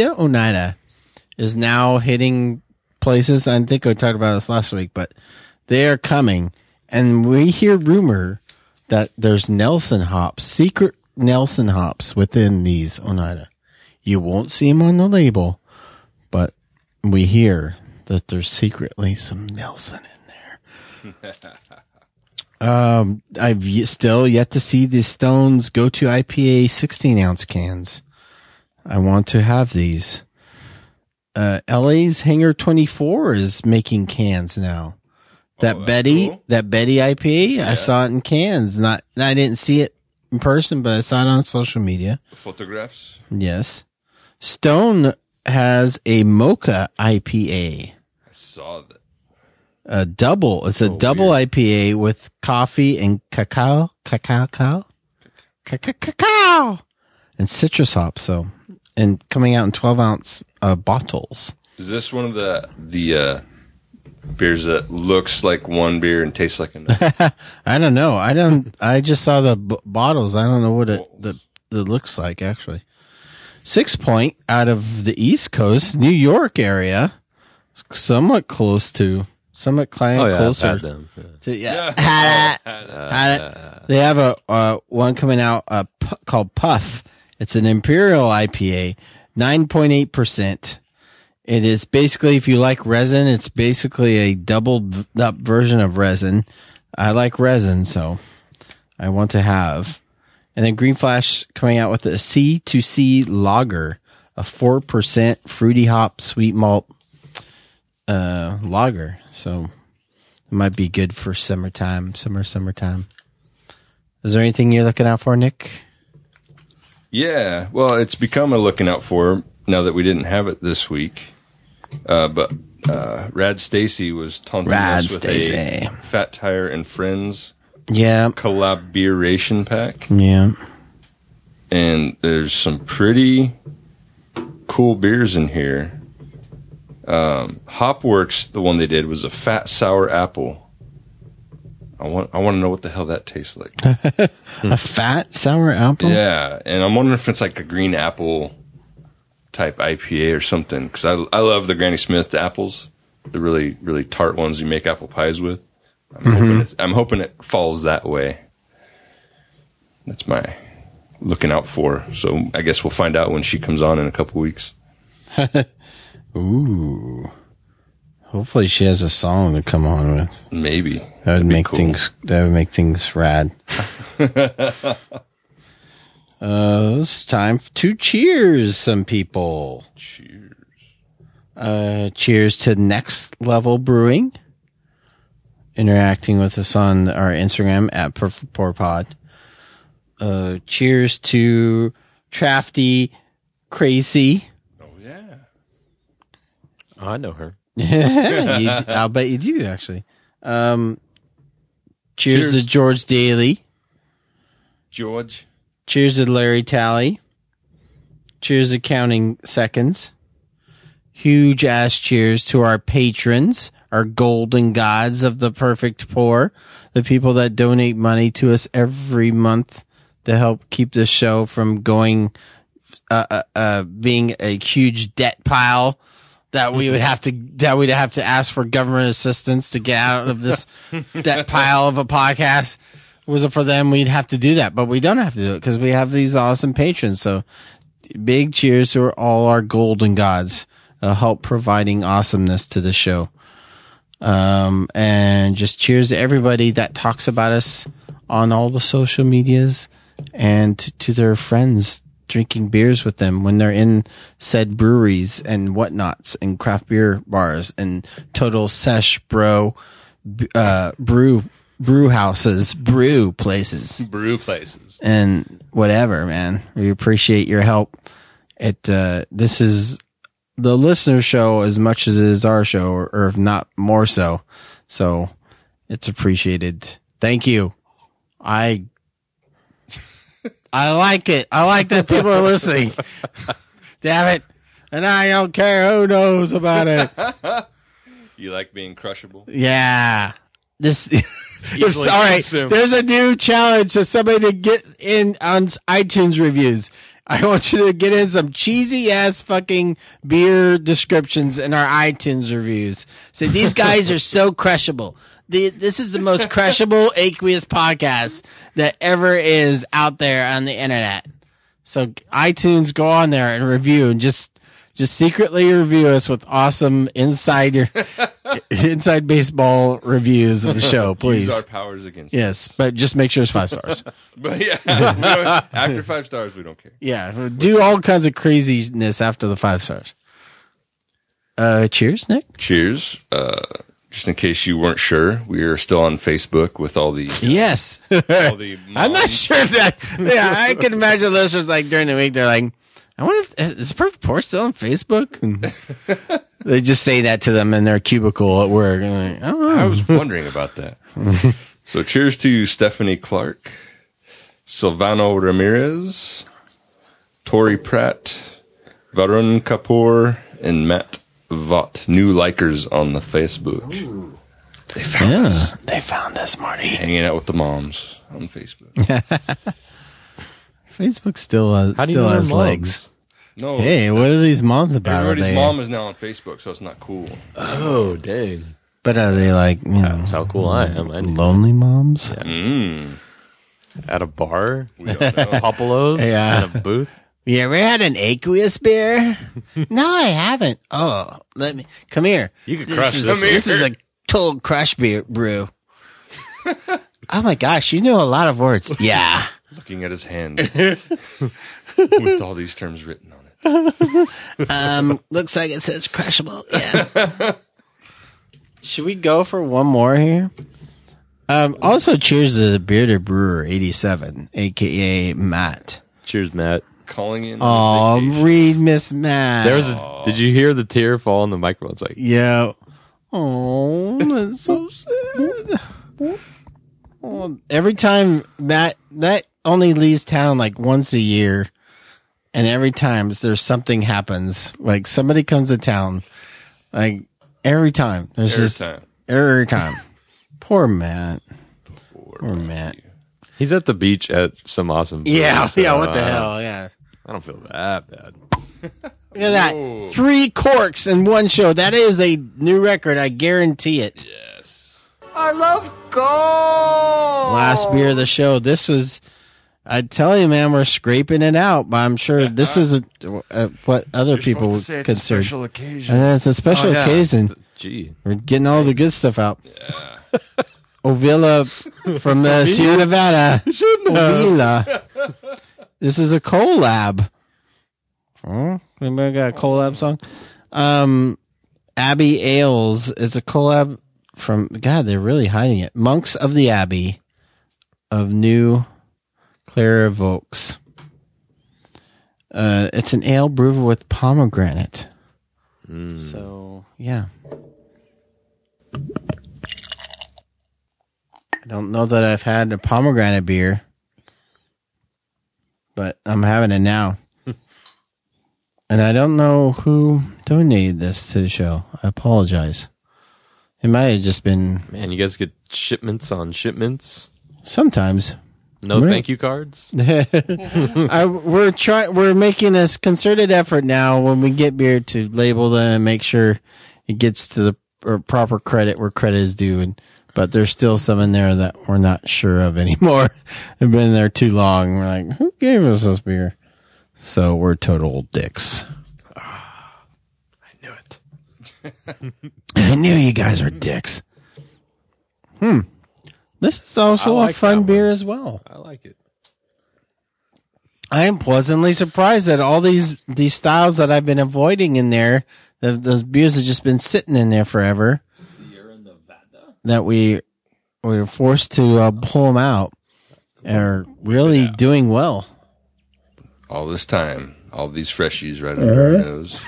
is now hitting places. I think I talked about this last week, but they are coming. And we hear rumor that there's Nelson hops, secret Nelson hops within these Oneida. You won't see them on the label, but we hear that there's secretly some Nelson in there. I've still yet to see the Stones Go-To IPA 16-ounce cans. I want to have these. LA's Hangar 24 is making cans now. That Betty IPA, yeah. I saw it in cans. I didn't see it in person, but I saw it on social media.
Photographs?
Yes. Stone has a Mocha IPA.
I saw that.
A double. It's a double weird. IPA with coffee and cacao, and citrus hops. So, and coming out in 12-ounce bottles.
Is this one of the beers that looks like one beer and tastes like another?
I don't know. I just saw the bottles. I don't know what it looks like actually. 6 Point out of the East Coast, New York area, somewhat closer.
Had them.
Yeah. They have a one coming out called Puff. It's an Imperial IPA, 9.8%. It is basically, if you like resin, it's basically a doubled up version of resin. I like resin, so I want to have. And then Green Flash coming out with a C2C lager, a 4% fruity hop sweet malt lager. So it might be good for summertime. Is there anything you're looking out for, Nick?
Yeah, well, it's become a looking out for now that we didn't have it this week. But Rad Stacy was taunting us with a Fat Tire and Friends collaboration pack.
Yeah.
And there's some pretty cool beers in here. Hopworks, the one they did, was a Fat Sour Apple. I want to know what the hell that tastes like.
A Fat Sour Apple?
Yeah, and I'm wondering if it's like a green apple type IPA or something, because I love the Granny Smith apples, the really, really tart ones you make apple pies with. I'm hoping it falls that way. That's my looking out for. So I guess we'll find out when she comes on in a couple weeks.
Ooh. Hopefully she has a song to come on with.
Maybe.
That would make things rad. It's time to cheers some people.
Cheers.
Cheers to Next Level Brewing. Interacting with us on our Instagram at Perfect Pour Pod. Cheers to Trafty Crazy.
Oh, yeah.
Oh, I know her.
I'll bet you do, actually. Cheers to George Daly.
George.
Cheers to Larry Talley. Cheers to Counting Seconds. Huge ass cheers to our patrons, our golden gods of the Perfect Pour, the people that donate money to us every month to help keep this show from going, being a huge debt pile that we'd have to ask for government assistance to get out of this debt pile of a podcast. Was it for them, we'd have to do that, but we don't have to do it because we have these awesome patrons. So big cheers to all our golden gods, help providing awesomeness to the show. And just cheers to everybody that talks about us on all the social medias and to their friends drinking beers with them when they're in said breweries and whatnots and craft beer bars and total sesh brew houses, brew places, and whatever, man. We appreciate your help. This is the listener show as much as it is our show, or if not more so. So it's appreciated. Thank you. I like it. I like that people are listening. Damn it. And I don't care who knows about it.
You like being crushable?
Yeah. All right. There's a new challenge to somebody to get in on iTunes reviews. I want you to get in some cheesy ass fucking beer descriptions in our iTunes reviews. Say these guys are so crushable. This is the most crushable aqueous podcast that ever is out there on the internet. So iTunes, go on there and review and just secretly review us with awesome inside baseball reviews of the show, please.
Use our powers against
us. But just make sure it's 5 stars.
But yeah, after 5 stars, we don't care.
Yeah, do all kinds of craziness after the 5 stars. Cheers, Nick.
Cheers. Just in case you weren't sure, we are still on Facebook with all the
yes.
All the
I'm not sure that. Yeah, I can imagine listeners like during the week they're like, I wonder if is Perfect Pour still on Facebook? And they just say that to them in their cubicle at work. And like, I don't know.
I was wondering about that. So cheers to Stephanie Clark, Silvano Ramirez, Tori Pratt, Varun Kapoor, and Matt Vaught. New likers on the Facebook.
Ooh.
They found us.
They found us, Marty.
Hanging out with the moms on Facebook.
Facebook still has legs.
No.
Hey, what are these moms about?
Everybody's mom is now on Facebook, so it's not cool.
Oh, dang.
But are they like,
that's how cool I am.
Lonely moms?
Yeah. At a bar? We don't know. Papalos?
Yeah.
At a booth?
You ever had an aqueous beer? No, I haven't. Oh, come here.
You could crush this.
This is a total crush beer brew. Oh my gosh, you know a lot of words. Yeah.
Looking at his hand with all these terms written on it.
Looks like it says crushable. Yeah. Should we go for one more here? Also, cheers to the Bearded Brewer 87, aka Matt.
Cheers, Matt.
Calling in.
Oh, read Miss Matt.
Did you hear the tear fall on the microphone? It's like,
yeah. Oh, that's so sad. Oh, every time Matt only leaves town like once a year, and every time there's something happens, like somebody comes to town, like every time every time. Poor Matt. Poor Matt.
He's at the beach at some awesome.
Yeah, so, what the hell? Yeah,
I don't feel that bad.
Look at that. Whoa. 3 corks in one show. That is a new record. I guarantee it.
Yes.
I love gold.
Last beer of the show. This is, I tell you, man, we're scraping it out, but I'm sure this is what other people would consider.
It's a special occasion.
And it's a special occasion.
Gee.
We're getting all the good stuff out. Yeah. Ovila from the Sierra Nevada. Ovila. This is a collab. Oh, anybody got a collab song? Abbey Ales. It's a collab from, God, they're really hiding it. Monks of the Abbey of New Clairvaux. It's an ale brewed with pomegranate. So, yeah. I don't know that I've had a pomegranate beer, but I'm having it now. And I don't know who donated this to the show. I apologize. It might have just been...
Man, you guys get shipments on shipments?
Sometimes.
No thank you cards?
We're making a concerted effort now when we get beer to label them and make sure it gets to the proper credit where credit is due. But there's still some in there that we're not sure of anymore. They've been there too long. We're like, who gave us this beer? So we're total dicks.
I knew it.
I knew you guys are dicks. This is also a fun beer as well.
I like it.
I am pleasantly surprised that all these styles that I've been avoiding in there, those beers have just been sitting in there forever. Sierra Nevada. That we were forced to pull them out, are really doing well.
All this time, all these freshies right under our nose.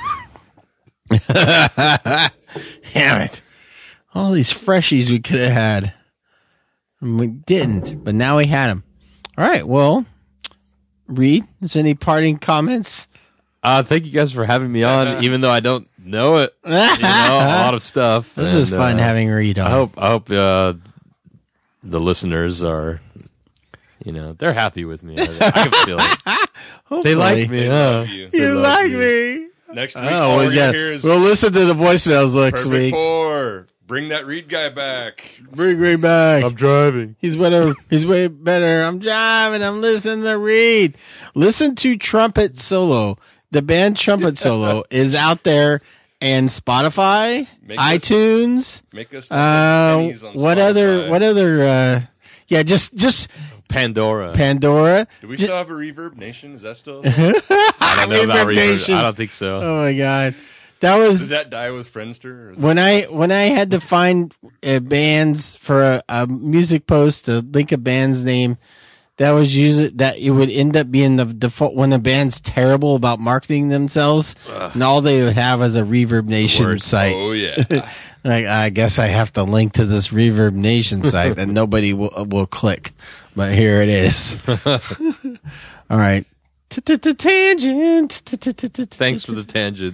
Damn it. All these freshies we could have had. And we didn't, but now we had them. All right, well, Reed, is there any parting comments?
Thank you guys for having me on, even though I don't know it. A lot of stuff.
This is fun having Reed on.
I hope the listeners are, they're happy with me. I can feel it. They like me.
You like me.
Next week, all we're gonna hear is
we'll listen to the voicemails next week.
Bring that Reed guy back.
Bring Reed back.
I'm driving.
He's better. He's way better. I'm driving. I'm listening to Reed. Listen to Trumpet Solo. The band Trumpet Solo is out there and Spotify, iTunes.
Make us pennies on Spotify.
What other? Yeah, just
Pandora.
Do we still have a Reverb Nation? Is that still?
I don't know about Reverb. I don't think so.
Oh my God.
Did that die with Friendster?
When I had to find bands for a music post to link a band's name, that was it would end up being the default when a band's terrible about marketing themselves, and all they would have is a Reverb Nation site.
Oh yeah.
Like, I guess I have to link to this Reverb Nation site that nobody will click, but here it is. All right. Tangent.
Thanks for the tangent.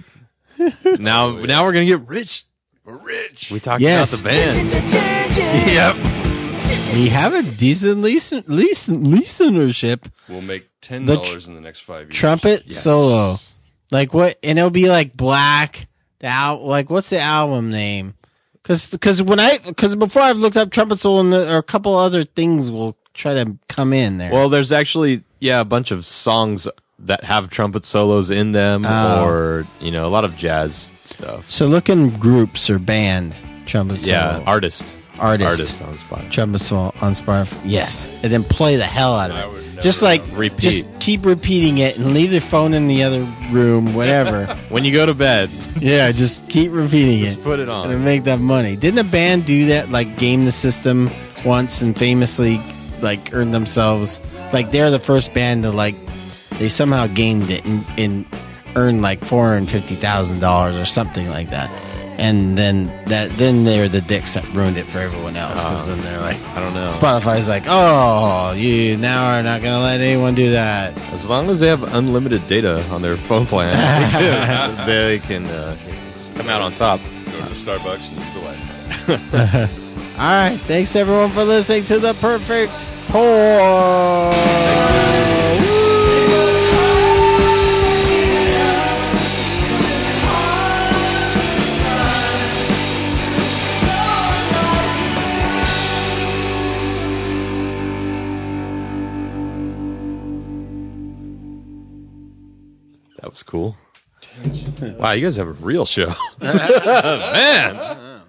Now we're gonna get rich.
We're rich.
We talked about the band.
Yep. We have a decent listenership.
We'll make $10 in the next 5 years.
Trumpet Solo, like what? And it'll be like Black. Like what's the album name? Because before I've looked up Trumpet Solo, and a couple other things will try to come in there.
Well, there's actually a bunch of songs that have trumpet solos in them, or a lot of jazz stuff.
So look in groups or band trumpet solo.
Yeah, artist.
artist
on Spotify.
Troublesome on Spotify. Yes, and then play the hell out of it. Just like
repeat.
Just keep repeating it and leave their phone in the other room, whatever.
When you go to bed.
Yeah, just keep repeating it.
Just put it on
and make that money. Didn't a band do that? Like game the system once and famously like earned themselves like they're the first band to like they somehow gamed it and earned like $450,000 or something like that. And then they're the dicks that ruined it for everyone else because then they're like,
I don't know.
Spotify's like, oh, you now are not going to let anyone do that.
As long as they have unlimited data on their phone plan, they can come out on top.
Go to Starbucks and delay.
All right, thanks everyone for listening to the Perfect Pour.
That was cool. Wow, you guys have a real show. Man.